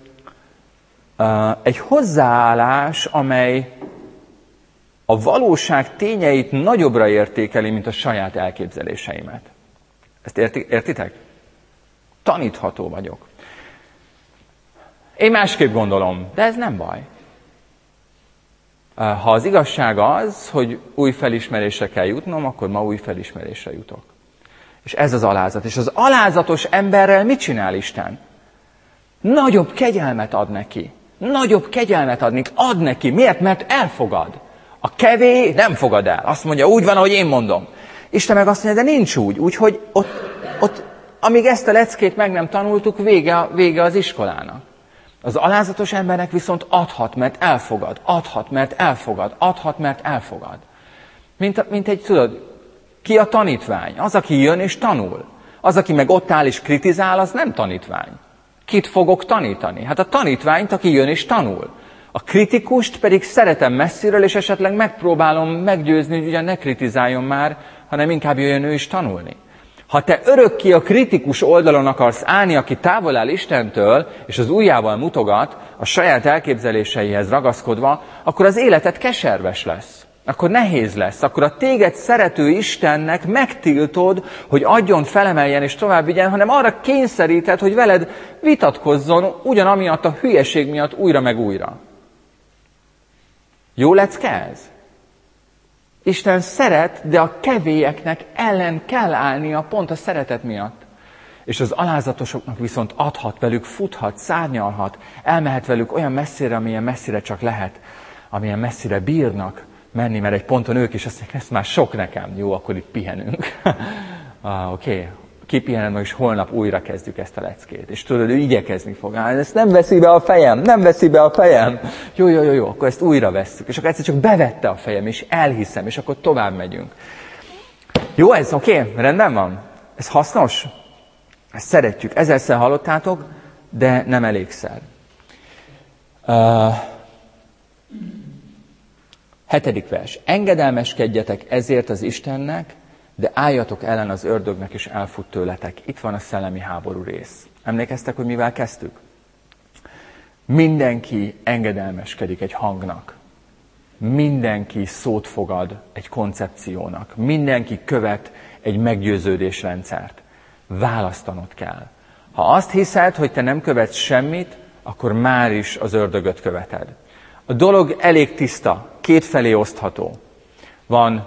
Speaker 3: egy hozzáállás, amely a valóság tényeit nagyobbra értékeli, mint a saját elképzeléseimet. Ezt érti, értitek? Tanítható vagyok. Én másképp gondolom, de ez nem baj. Ha az igazság az, hogy új felismerésre kell jutnom, akkor ma új felismerésre jutok. És ez az alázat. És az alázatos emberrel mit csinál Isten? Nagyobb kegyelmet ad neki. Nagyobb kegyelmet ad neki. Ad neki. Miért? Mert elfogad. A kevé nem fogad el. Azt mondja, úgy van, ahogy én mondom. Isten meg azt mondja, de nincs úgy. Úgyhogy ott, ott amíg ezt a leckét meg nem tanultuk, vége, vége az iskolának. Az alázatos embernek viszont adhat, mert elfogad. Adhat, mert elfogad. Adhat, mert elfogad. Mint, mint egy, tudod, ki a tanítvány? Az, aki jön és tanul. Az, aki meg ott áll és kritizál, az nem tanítvány. Kit fogok tanítani? Hát a tanítványt, aki jön és tanul. A kritikust pedig szeretem messziről, és esetleg megpróbálom meggyőzni, hogy ugyan ne kritizáljon már, hanem inkább jöjjön ő is tanulni. Ha te örökké a kritikus oldalon akarsz állni, aki távol áll Istentől, és az ujjával mutogat, a saját elképzeléseihez ragaszkodva, akkor az életed keserves lesz. Akkor nehéz lesz. Akkor a téged szerető Istennek megtiltod, hogy adjon, felemeljen és tovább vigyen, hanem arra kényszeríted, hogy veled vitatkozzon ugyanamiatt a hülyeség miatt újra meg újra. Jó lecke ez? Isten szeret, de a kevélyeknek ellen kell állnia pont a szeretet miatt. És az alázatosoknak viszont adhat velük, futhat, szárnyalhat, elmehet velük olyan messzire, amilyen messzire csak lehet, amilyen messzire bírnak menni, mert egy ponton ők is azt mondják, ez már sok nekem. Jó, akkor itt pihenünk. ah, Oké, okay. Kipihenem, és holnap újra kezdjük ezt a leckét. És tudod, ő igyekezni fog. Ezt nem veszi be a fejem, nem veszi be a fejem. Jó, jó, jó, jó, akkor ezt újra vesszük. És akkor egyszer csak bevette a fejem, és elhiszem, és akkor tovább megyünk. Jó ez? Oké, okay? Rendben van? Ez hasznos? Ezt szeretjük. Ezerszer hallottátok, de nem elégszer. Uh, hetedik vers. Engedelmeskedjetek ezért az Istennek, de álljatok ellen az ördögnek, és elfut tőletek. Itt van a szellemi háború rész. Emlékeztek, hogy mivel kezdtük? Mindenki engedelmeskedik egy hangnak. Mindenki szót fogad egy koncepciónak. Mindenki követ egy meggyőződésrendszert. Választanod kell. Ha azt hiszed, hogy te nem követsz semmit, akkor már is az ördögöt követed. A dolog elég tiszta, kétfelé osztható. Van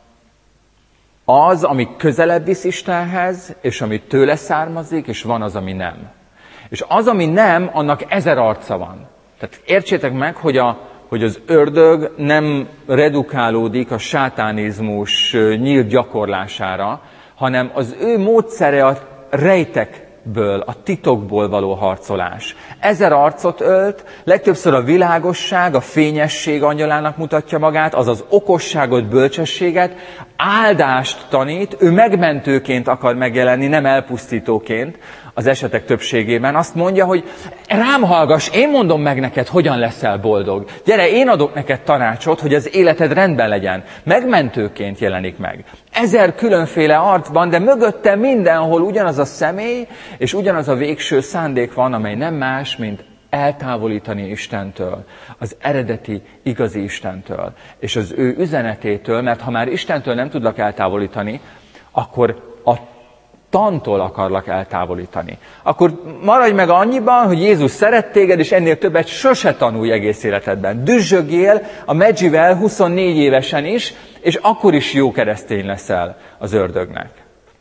Speaker 3: az, ami közelebb visz Istenhez, és ami tőle származik, és van az, ami nem. És az, ami nem, annak ezer arca van. Tehát értsétek meg, hogy, a, hogy az ördög nem redukálódik a sátánizmus nyílt gyakorlására, hanem az ő módszere a rejtekből, a titokból való harcolás. Ezer arcot ölt, legtöbbször a világosság, a fényesség angyalának mutatja magát, azaz okosságot, bölcsességet, áldást tanít, ő megmentőként akar megjelenni, nem elpusztítóként az esetek többségében. Azt mondja, hogy rám hallgass, én mondom meg neked, hogyan leszel boldog. Gyere, én adok neked tanácsot, hogy az életed rendben legyen. Megmentőként jelenik meg. Ezer különféle arcban, de mögötte mindenhol ugyanaz a személy, és ugyanaz a végső szándék van, amely nem más, mint eltávolítani Istentől, az eredeti, igazi Istentől, és az ő üzenetétől, mert ha már Istentől nem tudlak eltávolítani, akkor a tantól akarlak eltávolítani. Akkor maradj meg annyiban, hogy Jézus szeret téged, és ennél többet sose tanulj egész életedben. Düzzsögjél a Medzsivel huszonnégy évesen is, és akkor is jó keresztény leszel az ördögnek.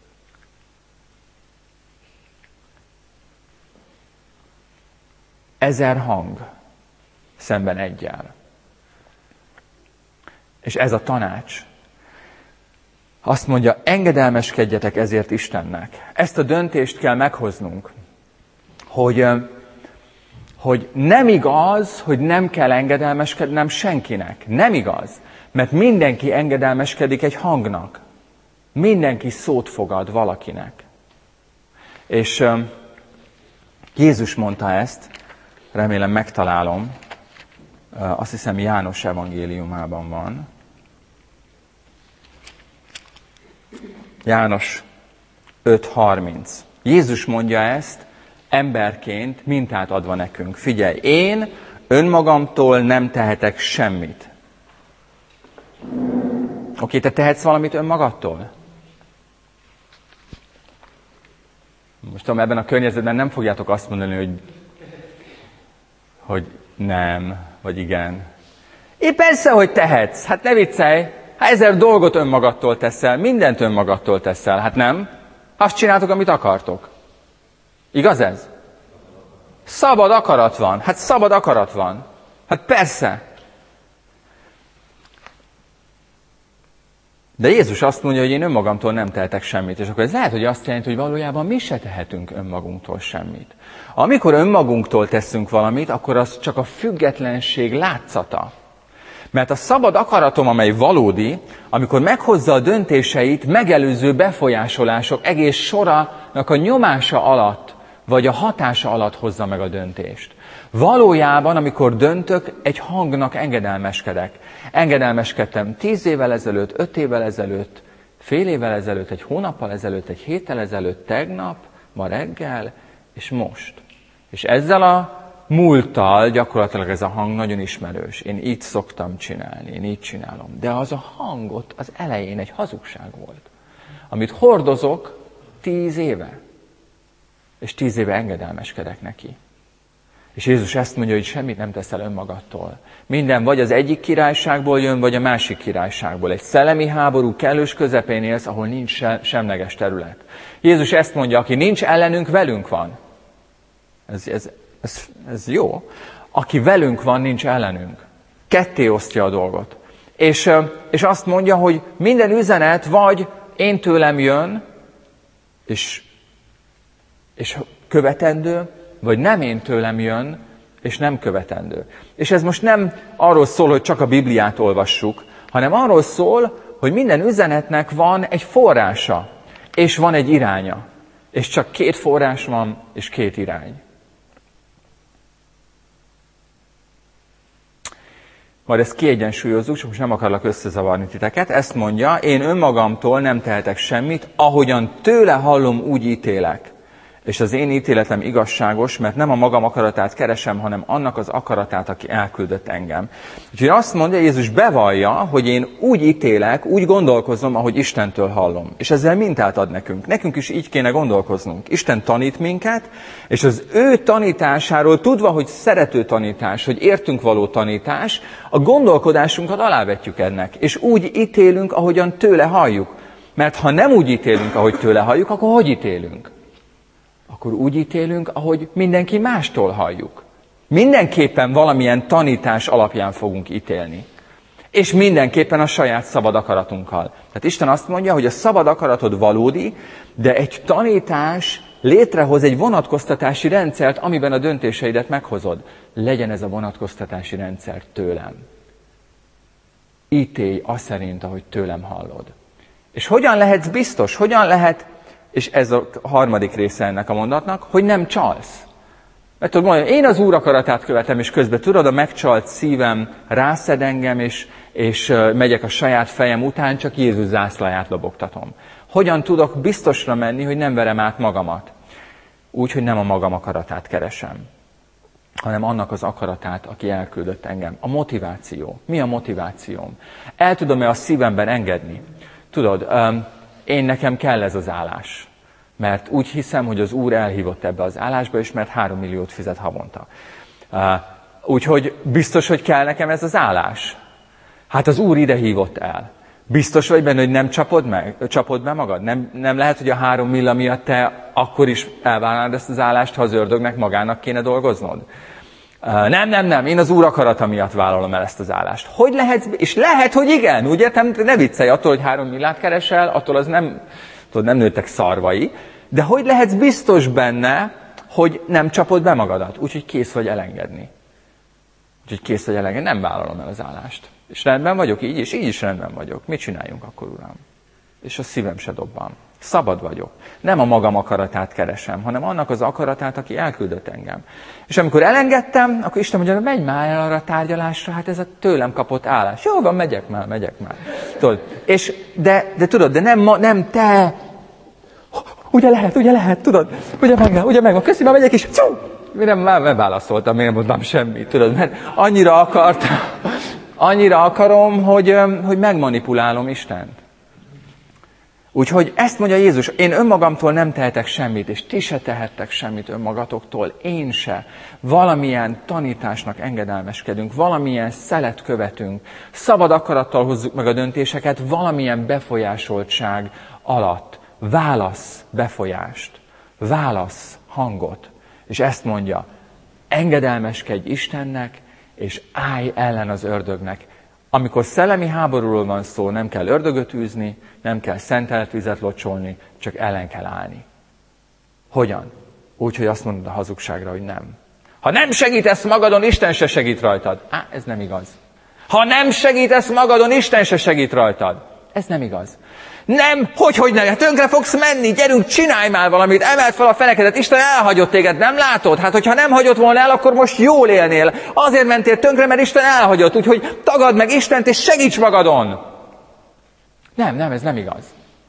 Speaker 3: Ezer hang szemben egyel. És ez a tanács. Azt mondja, engedelmeskedjetek ezért Istennek. Ezt a döntést kell meghoznunk, hogy, hogy nem igaz, hogy nem kell engedelmeskednem senkinek. Nem igaz, mert mindenki engedelmeskedik egy hangnak. Mindenki szót fogad valakinek. És Jézus mondta ezt, remélem megtalálom, azt hiszem János evangéliumában van. János öt harminc. Jézus mondja ezt emberként, mintát adva nekünk. Figyelj, én önmagamtól nem tehetek semmit. Oké, te tehetsz valamit önmagadtól? Most tudom, ebben a környezetben nem fogjátok azt mondani, hogy, hogy nem, vagy igen. Én persze, hogy tehetsz. Hát ne viccelj. Hát ezer dolgot önmagadtól teszel, mindent önmagadtól teszel. Hát nem? Azt csináltok, amit akartok. Igaz ez? Szabad akarat van. Hát szabad akarat van. Hát persze. De Jézus azt mondja, hogy én önmagamtól nem tehetek semmit. És akkor ez lehet, hogy azt jelenti, hogy valójában mi se tehetünk önmagunktól semmit. Amikor önmagunktól teszünk valamit, akkor az csak a függetlenség látszata. Mert a szabad akaratom, amely valódi, amikor meghozza a döntéseit megelőző befolyásolások egész sorának a nyomása alatt, vagy a hatása alatt hozza meg a döntést. Valójában, amikor döntök, egy hangnak engedelmeskedek. Engedelmeskedtem tíz évvel ezelőtt, öt évvel ezelőtt, fél évvel ezelőtt, egy hónappal ezelőtt, egy héttel ezelőtt, tegnap, ma reggel, és most. És ezzel a múlttal gyakorlatilag ez a hang nagyon ismerős. Én így szoktam csinálni, én így csinálom. De az a hang ott az elején egy hazugság volt, amit hordozok tíz éve. És tíz éve engedelmeskedek neki. És Jézus ezt mondja, hogy semmit nem teszel önmagadtól. Minden vagy az egyik királyságból jön, vagy a másik királyságból. Egy szellemi háború kellős közepén élsz, ahol nincs semleges terület. Jézus ezt mondja, aki nincs ellenünk, velünk van. Ez, ez, ez, ez jó. Aki velünk van, nincs ellenünk. Ketté osztja a dolgot. És, és azt mondja, hogy minden üzenet vagy én tőlem jön, és, és követendő, vagy nem én tőlem jön, és nem követendő. És ez most nem arról szól, hogy csak a Bibliát olvassuk, hanem arról szól, hogy minden üzenetnek van egy forrása. és van egy iránya. És csak két forrás van, és két irány. Majd ezt kiegyensúlyozzuk, csak most nem akarlak összezavarni titeket. Ezt mondja, én önmagamtól nem tehetek semmit, ahogyan tőle hallom, úgy ítélek. És az én ítéletem igazságos, mert nem a magam akaratát keresem, hanem annak az akaratát, aki elküldött engem. Úgyhogy azt mondja, Jézus bevallja, hogy én úgy ítélek, úgy gondolkozom, ahogy Istentől hallom. És ezzel mintát ad nekünk. Nekünk is így kéne gondolkoznunk. Isten tanít minket, és az ő tanításáról tudva, hogy szerető tanítás, hogy értünk való tanítás, a gondolkodásunkat alávetjük ennek. És úgy ítélünk, ahogyan tőle halljuk. Mert ha nem úgy ítélünk, ahogy tőle halljuk, akkor hogy ítélünk? Akkor úgy ítélünk, ahogy mindenki mástól halljuk. Mindenképpen valamilyen tanítás alapján fogunk ítélni. És mindenképpen a saját szabad akaratunkkal. Tehát Isten azt mondja, hogy a szabad akaratod valódi, de egy tanítás létrehoz egy vonatkoztatási rendszert, amiben a döntéseidet meghozod. Legyen ez a vonatkoztatási rendszer tőlem. Ítélj azt szerint, ahogy tőlem hallod. És hogyan lehetsz biztos, hogyan lehet, és ez a harmadik része ennek a mondatnak, hogy nem csalsz. Mert tudod mondani, én az Úr akaratát követem, és közben tudod, a megcsalt szívem rászed engem, és, és megyek a saját fejem után, csak Jézus zászlaját lobogtatom. Hogyan tudok biztosra menni, hogy nem verem át magamat? Úgy, hogy nem a magam akaratát keresem, hanem annak az akaratát, aki elküldött engem. A motiváció. Mi a motivációm? El tudom-e a szívemben engedni? Tudod, én nekem kell ez az állás. Mert úgy hiszem, hogy az Úr elhívott ebbe az állásba, és mert három milliót fizet havonta. Úgyhogy biztos, hogy kell nekem ez az állás? Hát az Úr ide hívott el. Biztos vagy benne, hogy nem csapod, meg, csapod be magad? Nem, nem lehet, hogy a három milla miatt te akkor is elvállalnád ezt az állást, ha az ördögnek magának kéne dolgoznod? Nem, nem, nem, én az Úr akarata miatt vállalom el ezt az állást. Hogy lehet, és lehet, hogy igen, úgy értem, ne viccelj attól, hogy három millát keresel, attól az nem, tudod, nem nőttek szarvai, de hogy lehetsz biztos benne, hogy nem csapod be magadat, úgyhogy kész vagy elengedni. Úgyhogy kész vagy elengedni, nem vállalom el az állást. És rendben vagyok így, és így is rendben vagyok. Mit csináljunk akkor, Uram? És a szívem se dobban. Szabad vagyok. Nem a magam akaratát keresem, hanem annak az akaratát, aki elküldött engem. És amikor elengedtem, akkor Isten mondja, menj már el arra a tárgyalásra, hát ez a tőlem kapott állás. Jó van, megyek már, megyek már. Tudod, és, de, de tudod, de nem, nem te. Ugye lehet, ugye lehet, tudod, ugye meg, ugye meg, köszi, már megyek is. Nem, már nem válaszoltam, én nem mondtam semmit, tudod, mert annyira akartam, annyira akarom, hogy, hogy megmanipulálom Istent. Úgyhogy ezt mondja Jézus, én önmagamtól nem tehetek semmit, és ti se tehettek semmit önmagatoktól, én se. Valamilyen tanításnak engedelmeskedünk, valamilyen szelet követünk, szabad akarattal hozzuk meg a döntéseket, valamilyen befolyásoltság alatt. Válasz befolyást, válasz hangot. És ezt mondja, engedelmeskedj Istennek, és állj ellen az ördögnek. Amikor szellemi háborúról van szó, nem kell ördögöt űzni, nem kell szentelt vizet locsolni, csak ellen kell állni. Hogyan? Úgy, hogy azt mondod a hazugságra, hogy nem. Ha nem segítesz magadon, Isten se segít rajtad. Á, ez nem igaz. Ha nem segítesz magadon, Isten se segít rajtad. Ez nem igaz. Nem, hogy, hogy nem, tönkre fogsz menni, gyerünk, csinálj már valamit, emeld fel a fenekedet, Isten elhagyott téged, nem látod? Hát, hogyha nem hagyott volna el, akkor most jól élnél. Azért mentél tönkre, mert Isten elhagyott, úgyhogy tagadd meg Istent, és segíts magadon. Nem, nem, ez nem igaz.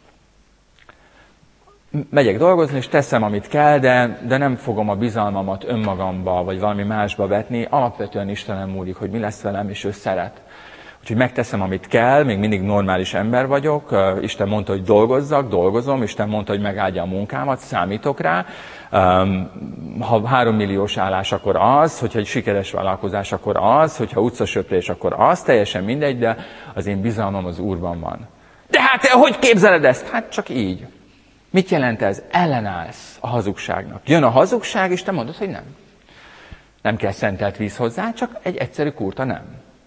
Speaker 3: Megyek dolgozni, és teszem, amit kell, de, de nem fogom a bizalmamat önmagamba, vagy valami másba vetni. Alapvetően Istenem múlik, hogy mi lesz velem, és ő szeret. Úgyhogy megteszem, amit kell, még mindig normális ember vagyok. Isten mondta, hogy dolgozzak, dolgozom. Isten mondta, hogy megáldja a munkámat, számítok rá. Ha három milliós állás, akkor az, hogyha egy sikeres vállalkozás, akkor az, hogyha utcasöprés, akkor az, teljesen mindegy, de az én bizalmam az Úrban van. De hát te hogy képzeled ezt? Hát csak így. Mit jelent ez? Ellenállsz a hazugságnak. Jön a hazugság, és te mondod, hogy nem. Nem kell szentelt víz hozzá, csak egy egyszerű kurta nem.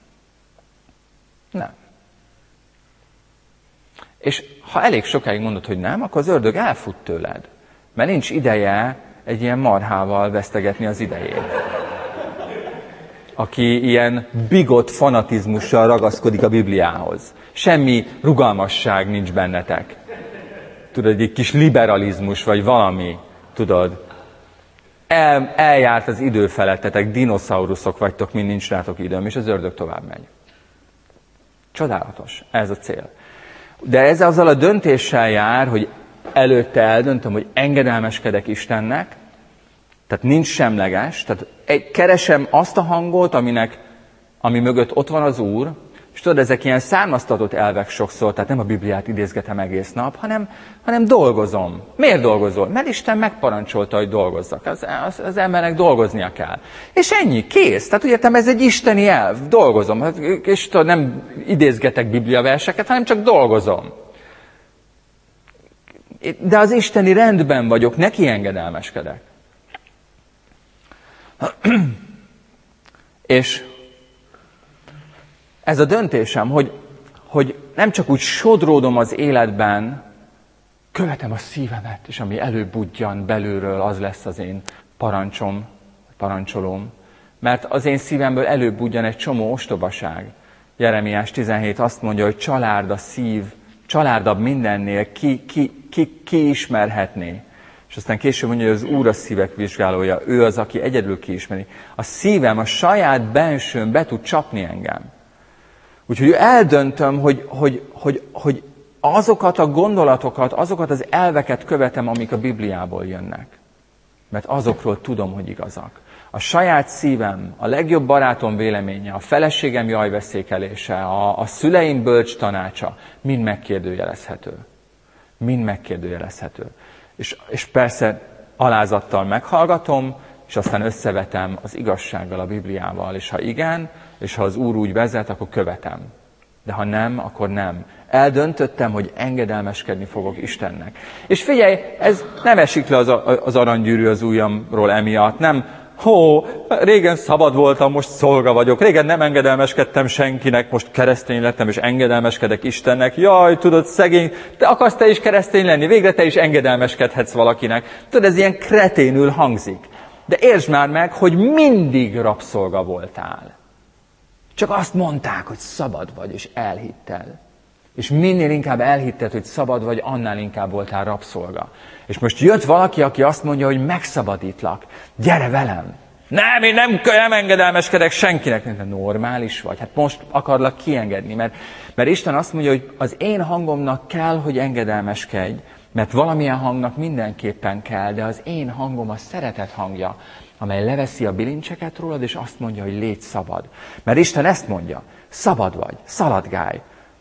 Speaker 3: Nem. És ha elég sokáig mondod, hogy nem, akkor az ördög elfut tőled. Mert nincs ideje egy ilyen marhával vesztegetni az idejét. Aki ilyen bigott fanatizmussal ragaszkodik a Bibliához. Semmi rugalmasság nincs bennetek. tudod, egy kis liberalizmus, vagy valami, tudod. El, eljárt az idő felettetek, dinoszauruszok vagytok, mind nincs rátok időm, és az ördög tovább megy. Csodálatos, ez a cél. De ez azzal a döntéssel jár, hogy előtte eldöntöm, hogy engedelmeskedek Istennek, tehát nincs semleges, tehát egy, keresem azt a hangot, aminek, ami mögött ott van az Úr, és tudod, ezek ilyen származtatott elvek sokszor, tehát nem a Bibliát idézgetem egész nap, hanem, hanem dolgozom. Miért dolgozol? Mert Isten megparancsolta, hogy dolgozzak. Az, az, az embernek dolgoznia kell. És ennyi, kész. Tehát úgy értem, ez egy isteni elv. Dolgozom. És tudod, nem idézgetek bibliaverseket, hanem csak dolgozom. De az isteni rendben vagyok, neki engedelmeskedek. És ez a döntésem, hogy, hogy nem csak úgy sodródom az életben, követem a szívemet, és ami előbudjan belülről, az lesz az én parancsom, parancsolóm. Mert az én szívemből előbudjan egy csomó ostobaság. Jeremiás tizenhét azt mondja, hogy család a szív, családabb mindennél, ki, ki, ki, ki ismerhetné. És aztán később mondja, hogy az Úr a szívek vizsgálója, ő az, aki egyedül kiismeri. A szívem, a saját bensőm be tud csapni engem. Úgyhogy eldöntöm, hogy, hogy, hogy, hogy azokat a gondolatokat, azokat az elveket követem, amik a Bibliából jönnek. Mert azokról tudom, hogy igazak. A saját szívem, a legjobb barátom véleménye, a feleségem jajveszékelése, a, a szüleim bölcs tanácsa, mind megkérdőjelezhető. Mind megkérdőjelezhető. És, és persze alázattal meghallgatom, és aztán összevetem az igazsággal, a Bibliával. És ha igen, és ha az Úr úgy vezet, akkor követem. De ha nem, akkor nem. Eldöntöttem, hogy engedelmeskedni fogok Istennek. És figyelj, ez nem esik le az, az aranygyűrű az ujjamról emiatt. Nem, hó, régen szabad voltam, most szolga vagyok. Régen nem engedelmeskedtem senkinek, most keresztény lettem, és engedelmeskedek Istennek. Jaj, tudod, szegény, te akarsz te is keresztény lenni, végre te is engedelmeskedhetsz valakinek. Tudod, ez ilyen kreténül hangzik. De értsd már meg, hogy mindig rabszolga voltál. Csak azt mondták, hogy szabad vagy, és elhittel. És minél inkább elhitted, hogy szabad vagy, annál inkább voltál rabszolga. És most jött valaki, aki azt mondja, hogy megszabadítlak. Gyere velem! Nem, én nem, nem engedelmeskedek senkinek. Nem, normális vagy. Hát most akarlak kiengedni, mert, mert Isten azt mondja, hogy az én hangomnak kell, hogy engedelmeskedj, mert valamilyen hangnak mindenképpen kell, de az én hangom a szeretet hangja, amely leveszi a bilincseket rólad, és azt mondja, hogy légy szabad. Mert Isten ezt mondja, szabad vagy, szaladgálj.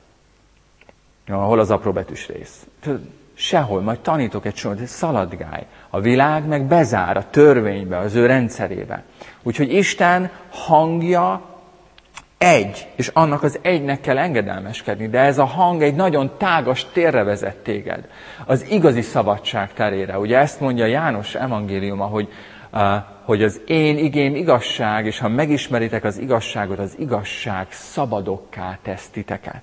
Speaker 3: Ja, hol az apróbetűs rész? Sehol, majd tanítok egy sort, szaladgálj. A világ meg bezár a törvénybe, az ő rendszerébe. Úgyhogy Isten hangja egy, és annak az egynek kell engedelmeskedni, de ez a hang egy nagyon tágas térre vezet téged. Az igazi szabadság terére. Ugye ezt mondja János evangéliuma, hogy Uh, hogy az én igém igazság, és ha megismeritek az igazságot, az igazság szabadokká tesz titeket.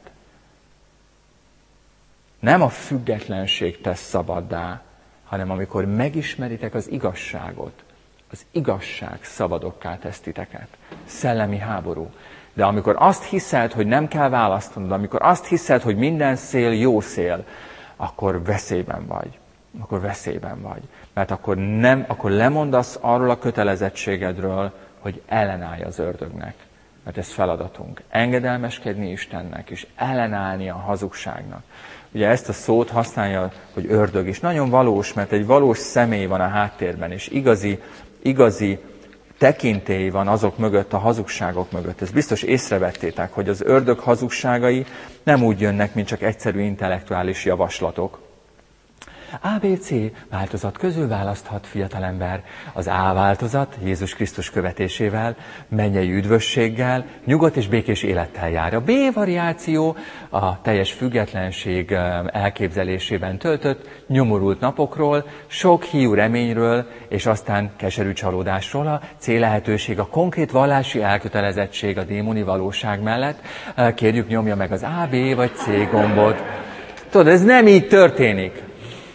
Speaker 3: Nem a függetlenség tesz szabaddá, hanem amikor megismeritek az igazságot, az igazság szabadokká tesz titeket. Szellemi háború. De amikor azt hiszed, hogy nem kell választanod, amikor azt hiszed, hogy minden szél jó szél, akkor veszélyben vagy. Akkor veszélyben vagy. Mert akkor, nem, akkor lemondasz arról a kötelezettségedről, hogy ellenállj az ördögnek. Mert ez feladatunk. Engedelmeskedni Istennek, és ellenállni a hazugságnak. Ugye ezt a szót használja, hogy ördög, és nagyon valós, mert egy valós személy van a háttérben, és igazi, igazi tekintély van azok mögött, a hazugságok mögött. Ezt biztos észrevettétek, hogy az ördög hazugságai nem úgy jönnek, mint csak egyszerű intellektuális javaslatok. á bé cé változat közül választhat fiatalember. Az A változat Jézus Krisztus követésével, mennyei üdvösséggel, nyugodt és békés élettel jár. A B variáció a teljes függetlenség elképzelésében töltött nyomorult napokról, sok hiú reményről, és aztán keserű csalódásról. A C lehetőség a konkrét vallási elkötelezettség a démoni valóság mellett. Kérjük, nyomja meg az A, B vagy C gombot. Tudod, ez nem így történik.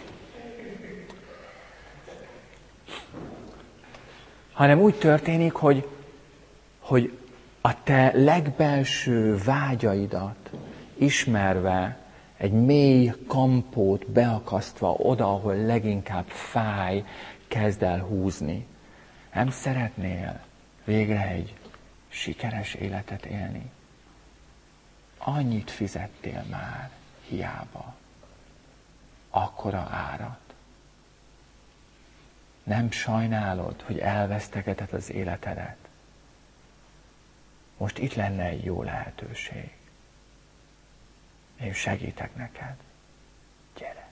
Speaker 3: Hanem úgy történik, hogy, hogy a te legbelső vágyaidat ismerve egy mély kampót beakasztva oda, ahol leginkább fáj, kezd el húzni. Nem szeretnél végre egy sikeres életet élni? Annyit fizettél már hiába. Akkora árat. Nem sajnálod, hogy elvesztegeted az életedet? Most itt lenne egy jó lehetőség. Én segítek neked. Gyere.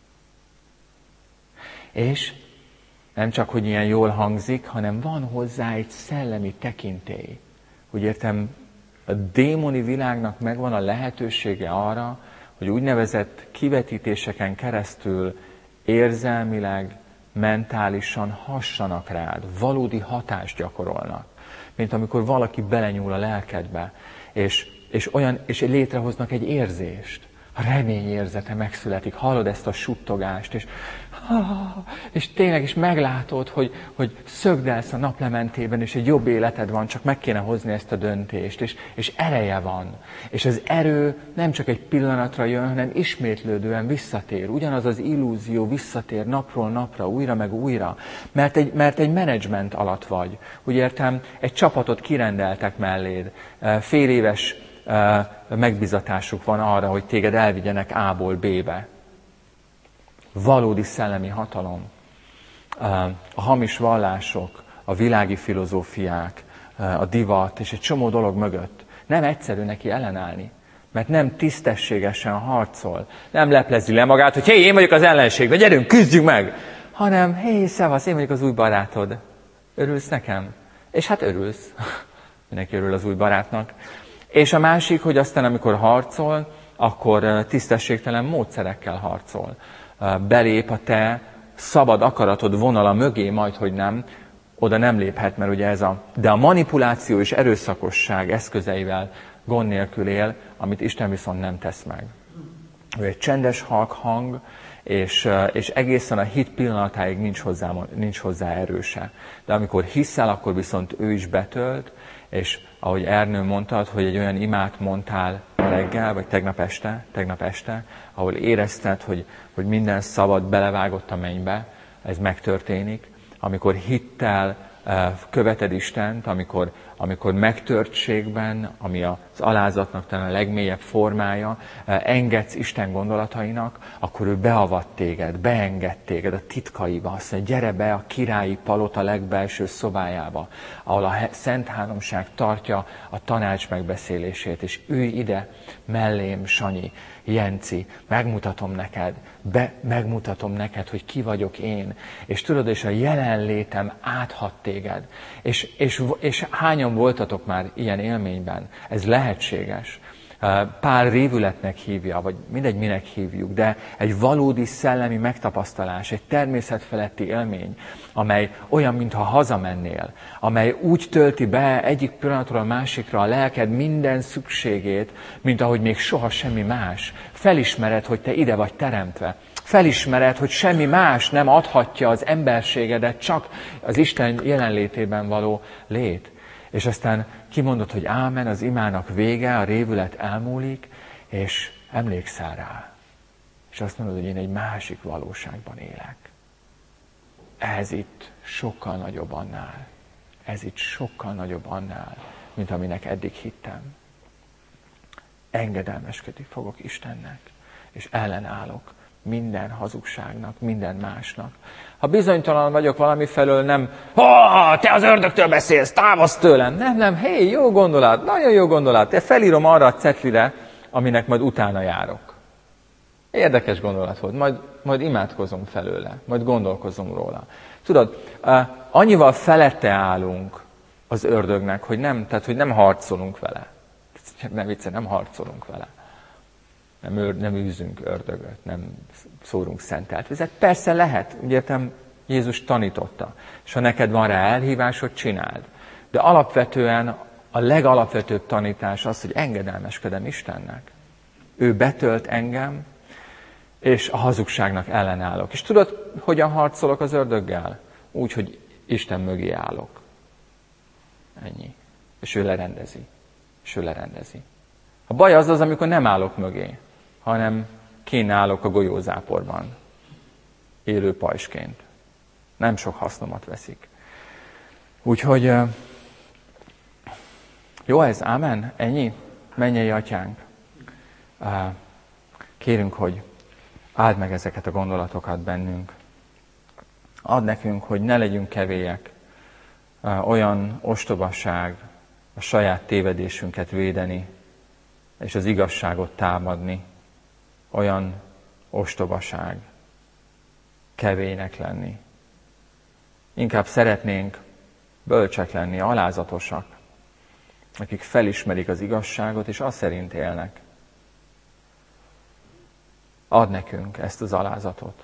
Speaker 3: És nem csak, hogy ilyen jól hangzik, hanem van hozzá egy szellemi tekintély. Úgy értem, a démoni világnak megvan a lehetősége arra, hogy úgynevezett kivetítéseken keresztül érzelmileg, mentálisan hassanak rád, valódi hatást gyakorolnak. Mint amikor valaki belenyúl a lelkedbe, és, és, olyan, és létrehoznak egy érzést. A reményérzete megszületik, hallod ezt a suttogást, és, és tényleg is meglátod, hogy, hogy szögdelsz a naplementében, és egy jobb életed van, csak meg kéne hozni ezt a döntést, és, és ereje van. És az erő nem csak egy pillanatra jön, hanem ismétlődően visszatér. Ugyanaz az illúzió visszatér napról napra, újra meg újra, mert egy, mert egy menedzsment alatt vagy. Úgy értem, egy csapatot kirendeltek melléd, fél éves megbizatásuk van arra, hogy téged elvigyenek A-ból B-be. Valódi szellemi hatalom. A hamis vallások, a világi filozófiák, a divat és egy csomó dolog mögött nem egyszerű neki ellenállni, mert nem tisztességesen harcol, nem leplezi le magát, hogy hé, én vagyok az ellenség, de gyerünk, küzdjünk meg, hanem hé, szevasz, én vagyok az új barátod. Örülsz nekem? És hát örülsz. Mindenki örül az új barátnak. És a másik, hogy aztán amikor harcol, akkor tisztességtelen módszerekkel harcol. Belép a te szabad akaratod vonala mögé, majd hogy nem, oda nem léphet, mert ugye ez a... De a manipuláció és erőszakosság eszközeivel gond nélkül él, amit Isten viszont nem tesz meg. Ő egy csendes halk hang, és, és egészen a hit pillanatáig nincs hozzá, nincs hozzá erőse. De amikor hiszel, akkor viszont ő is betölt, és ahogy Ernő mondtad, hogy egy olyan imát mondtál reggel, vagy tegnap este, tegnap este, ahol érezted, hogy, hogy minden szabad belevágott a mennybe, ez megtörténik. Amikor hittel követed Istent, amikor, amikor megtörtségben, ami az alázatnak talán a legmélyebb formája, engedsz Isten gondolatainak, akkor ő beavat téged, beenged téged a titkaiba. Azt mondja, gyere be a királyi palota legbelső szobájába, ahol a Szent Háromság tartja a tanács megbeszélését, és ülj ide mellém, Sanyi, Jenci, megmutatom neked, be, megmutatom neked, hogy ki vagyok én, és tudod, és a jelenlétem áthat téged. És, és, és hányan voltatok már ilyen élményben? Ez lehetséges. Pál révületnek hívja, vagy mindegy, minek hívjuk, de egy valódi szellemi megtapasztalás, egy természetfeletti élmény, amely olyan, mintha hazamennél, amely úgy tölti be egyik pillanatról a másikra a lelked minden szükségét, mint ahogy még soha semmi más. Felismered, hogy te ide vagy teremtve. Felismered, hogy semmi más nem adhatja az emberségedet, csak az Isten jelenlétében való lét. És aztán kimondod, hogy ámen, az imának vége, a révület elmúlik, és emlékszel rá. És azt mondod, hogy én egy másik valóságban élek. Ez itt sokkal nagyobb annál. Ez itt sokkal nagyobb annál, mint aminek eddig hittem. Engedelmeskedni fogok Istennek, és ellenállok minden hazugságnak, minden másnak. Ha bizonytalan vagyok valami felől, nem, ha te az ördögtől beszélsz, távozz tőlem. Nem, nem, hé, jó gondolat, nagyon jó gondolat. Te felírom arra a cetlire, aminek majd utána járok. Érdekes gondolat volt, majd, majd imádkozom felőle, majd gondolkozom róla. Tudod, annyival felette állunk az ördögnek, hogy nem, tehát, hogy nem harcolunk vele. Nem vicce, nem harcolunk vele. Nem, őr, nem űzünk ördögöt, nem szórunk szentelt vizet. Persze lehet, úgy értem, Jézus tanította. És ha neked van rá elhívásod, csináld. De alapvetően a legalapvetőbb tanítás az, hogy engedelmeskedem Istennek. Ő betölt engem, és a hazugságnak ellenállok. És tudod, hogyan harcolok az ördöggel? Úgy, hogy Isten mögé állok. Ennyi. És ő lerendezi. És ő lerendezi. A baj az az, amikor nem állok mögé. hanem kínálok a golyózáporban, élő pajsként. Nem sok hasznomat veszik. Úgyhogy jó ez, ámen? Ennyi? Mennyei Atyánk. Kérünk, hogy áld meg ezeket a gondolatokat bennünk. Add nekünk, hogy ne legyünk kevélyek, olyan ostobaság, a saját tévedésünket védeni, és az igazságot támadni, olyan ostobaság, kevélynek lenni. Inkább szeretnénk bölcsek lenni, alázatosak, akik felismerik az igazságot, és azt szerint élnek. Add nekünk ezt az alázatot,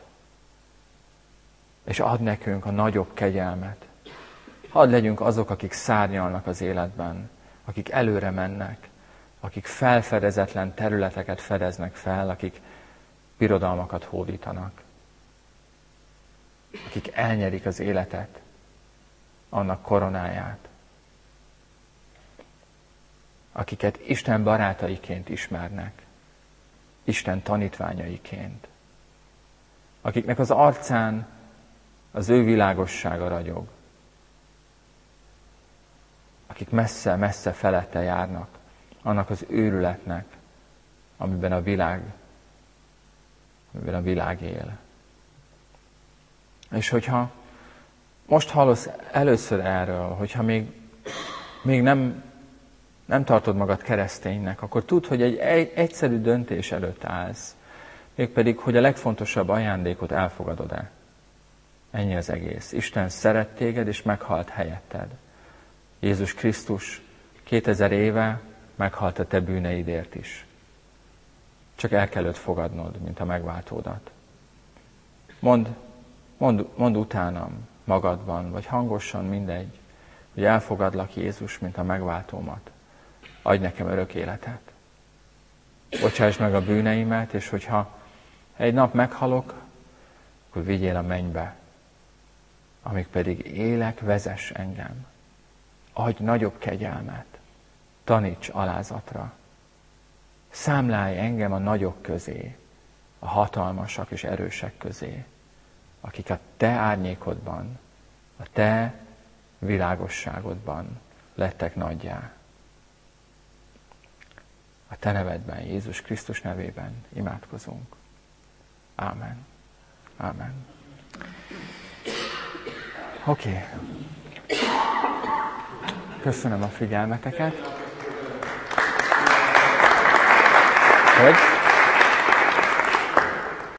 Speaker 3: és add nekünk a nagyobb kegyelmet. Hadd legyünk azok, akik szárnyalnak az életben, akik előre mennek, akik felfedezetlen területeket fedeznek fel, akik birodalmakat hódítanak, akik elnyerik az életet, annak koronáját, akiket Isten barátaiként ismernek, Isten tanítványaiként, akiknek az arcán az ő világossága ragyog, akik messze-messze felette járnak annak az őrületnek, amiben a világ, amiben a világ él. És hogyha most hallasz először erről, hogyha még, még nem, nem tartod magad kereszténynek, akkor tudd, hogy egy, egy egyszerű döntés előtt állsz, mégpedig, hogy a legfontosabb ajándékot elfogadod-e. Ennyi az egész. Isten szeret téged, és meghalt helyetted. Jézus Krisztus kétezer éve meghalt a te bűneidért is. Csak el kell őt fogadnod, mint a megváltódat. Mondd, mondd, mondd utánam, magadban, vagy hangosan, mindegy, hogy elfogadlak Jézus, mint a megváltómat. Adj nekem örök életet. Bocsáss meg a bűneimet, és hogyha egy nap meghalok, akkor vigyél a mennybe. Amíg pedig élek, vezess engem. Adj nagyobb kegyelmet. Taníts alázatra. Számlálj engem a nagyok közé, a hatalmasak és erősek közé, akik a te árnyékodban, a te világosságodban lettek nagyjá. A te nevedben, Jézus Krisztus nevében imádkozunk. Ámen. Ámen. Oké. Okay. Köszönöm a figyelmeteket. Hogy?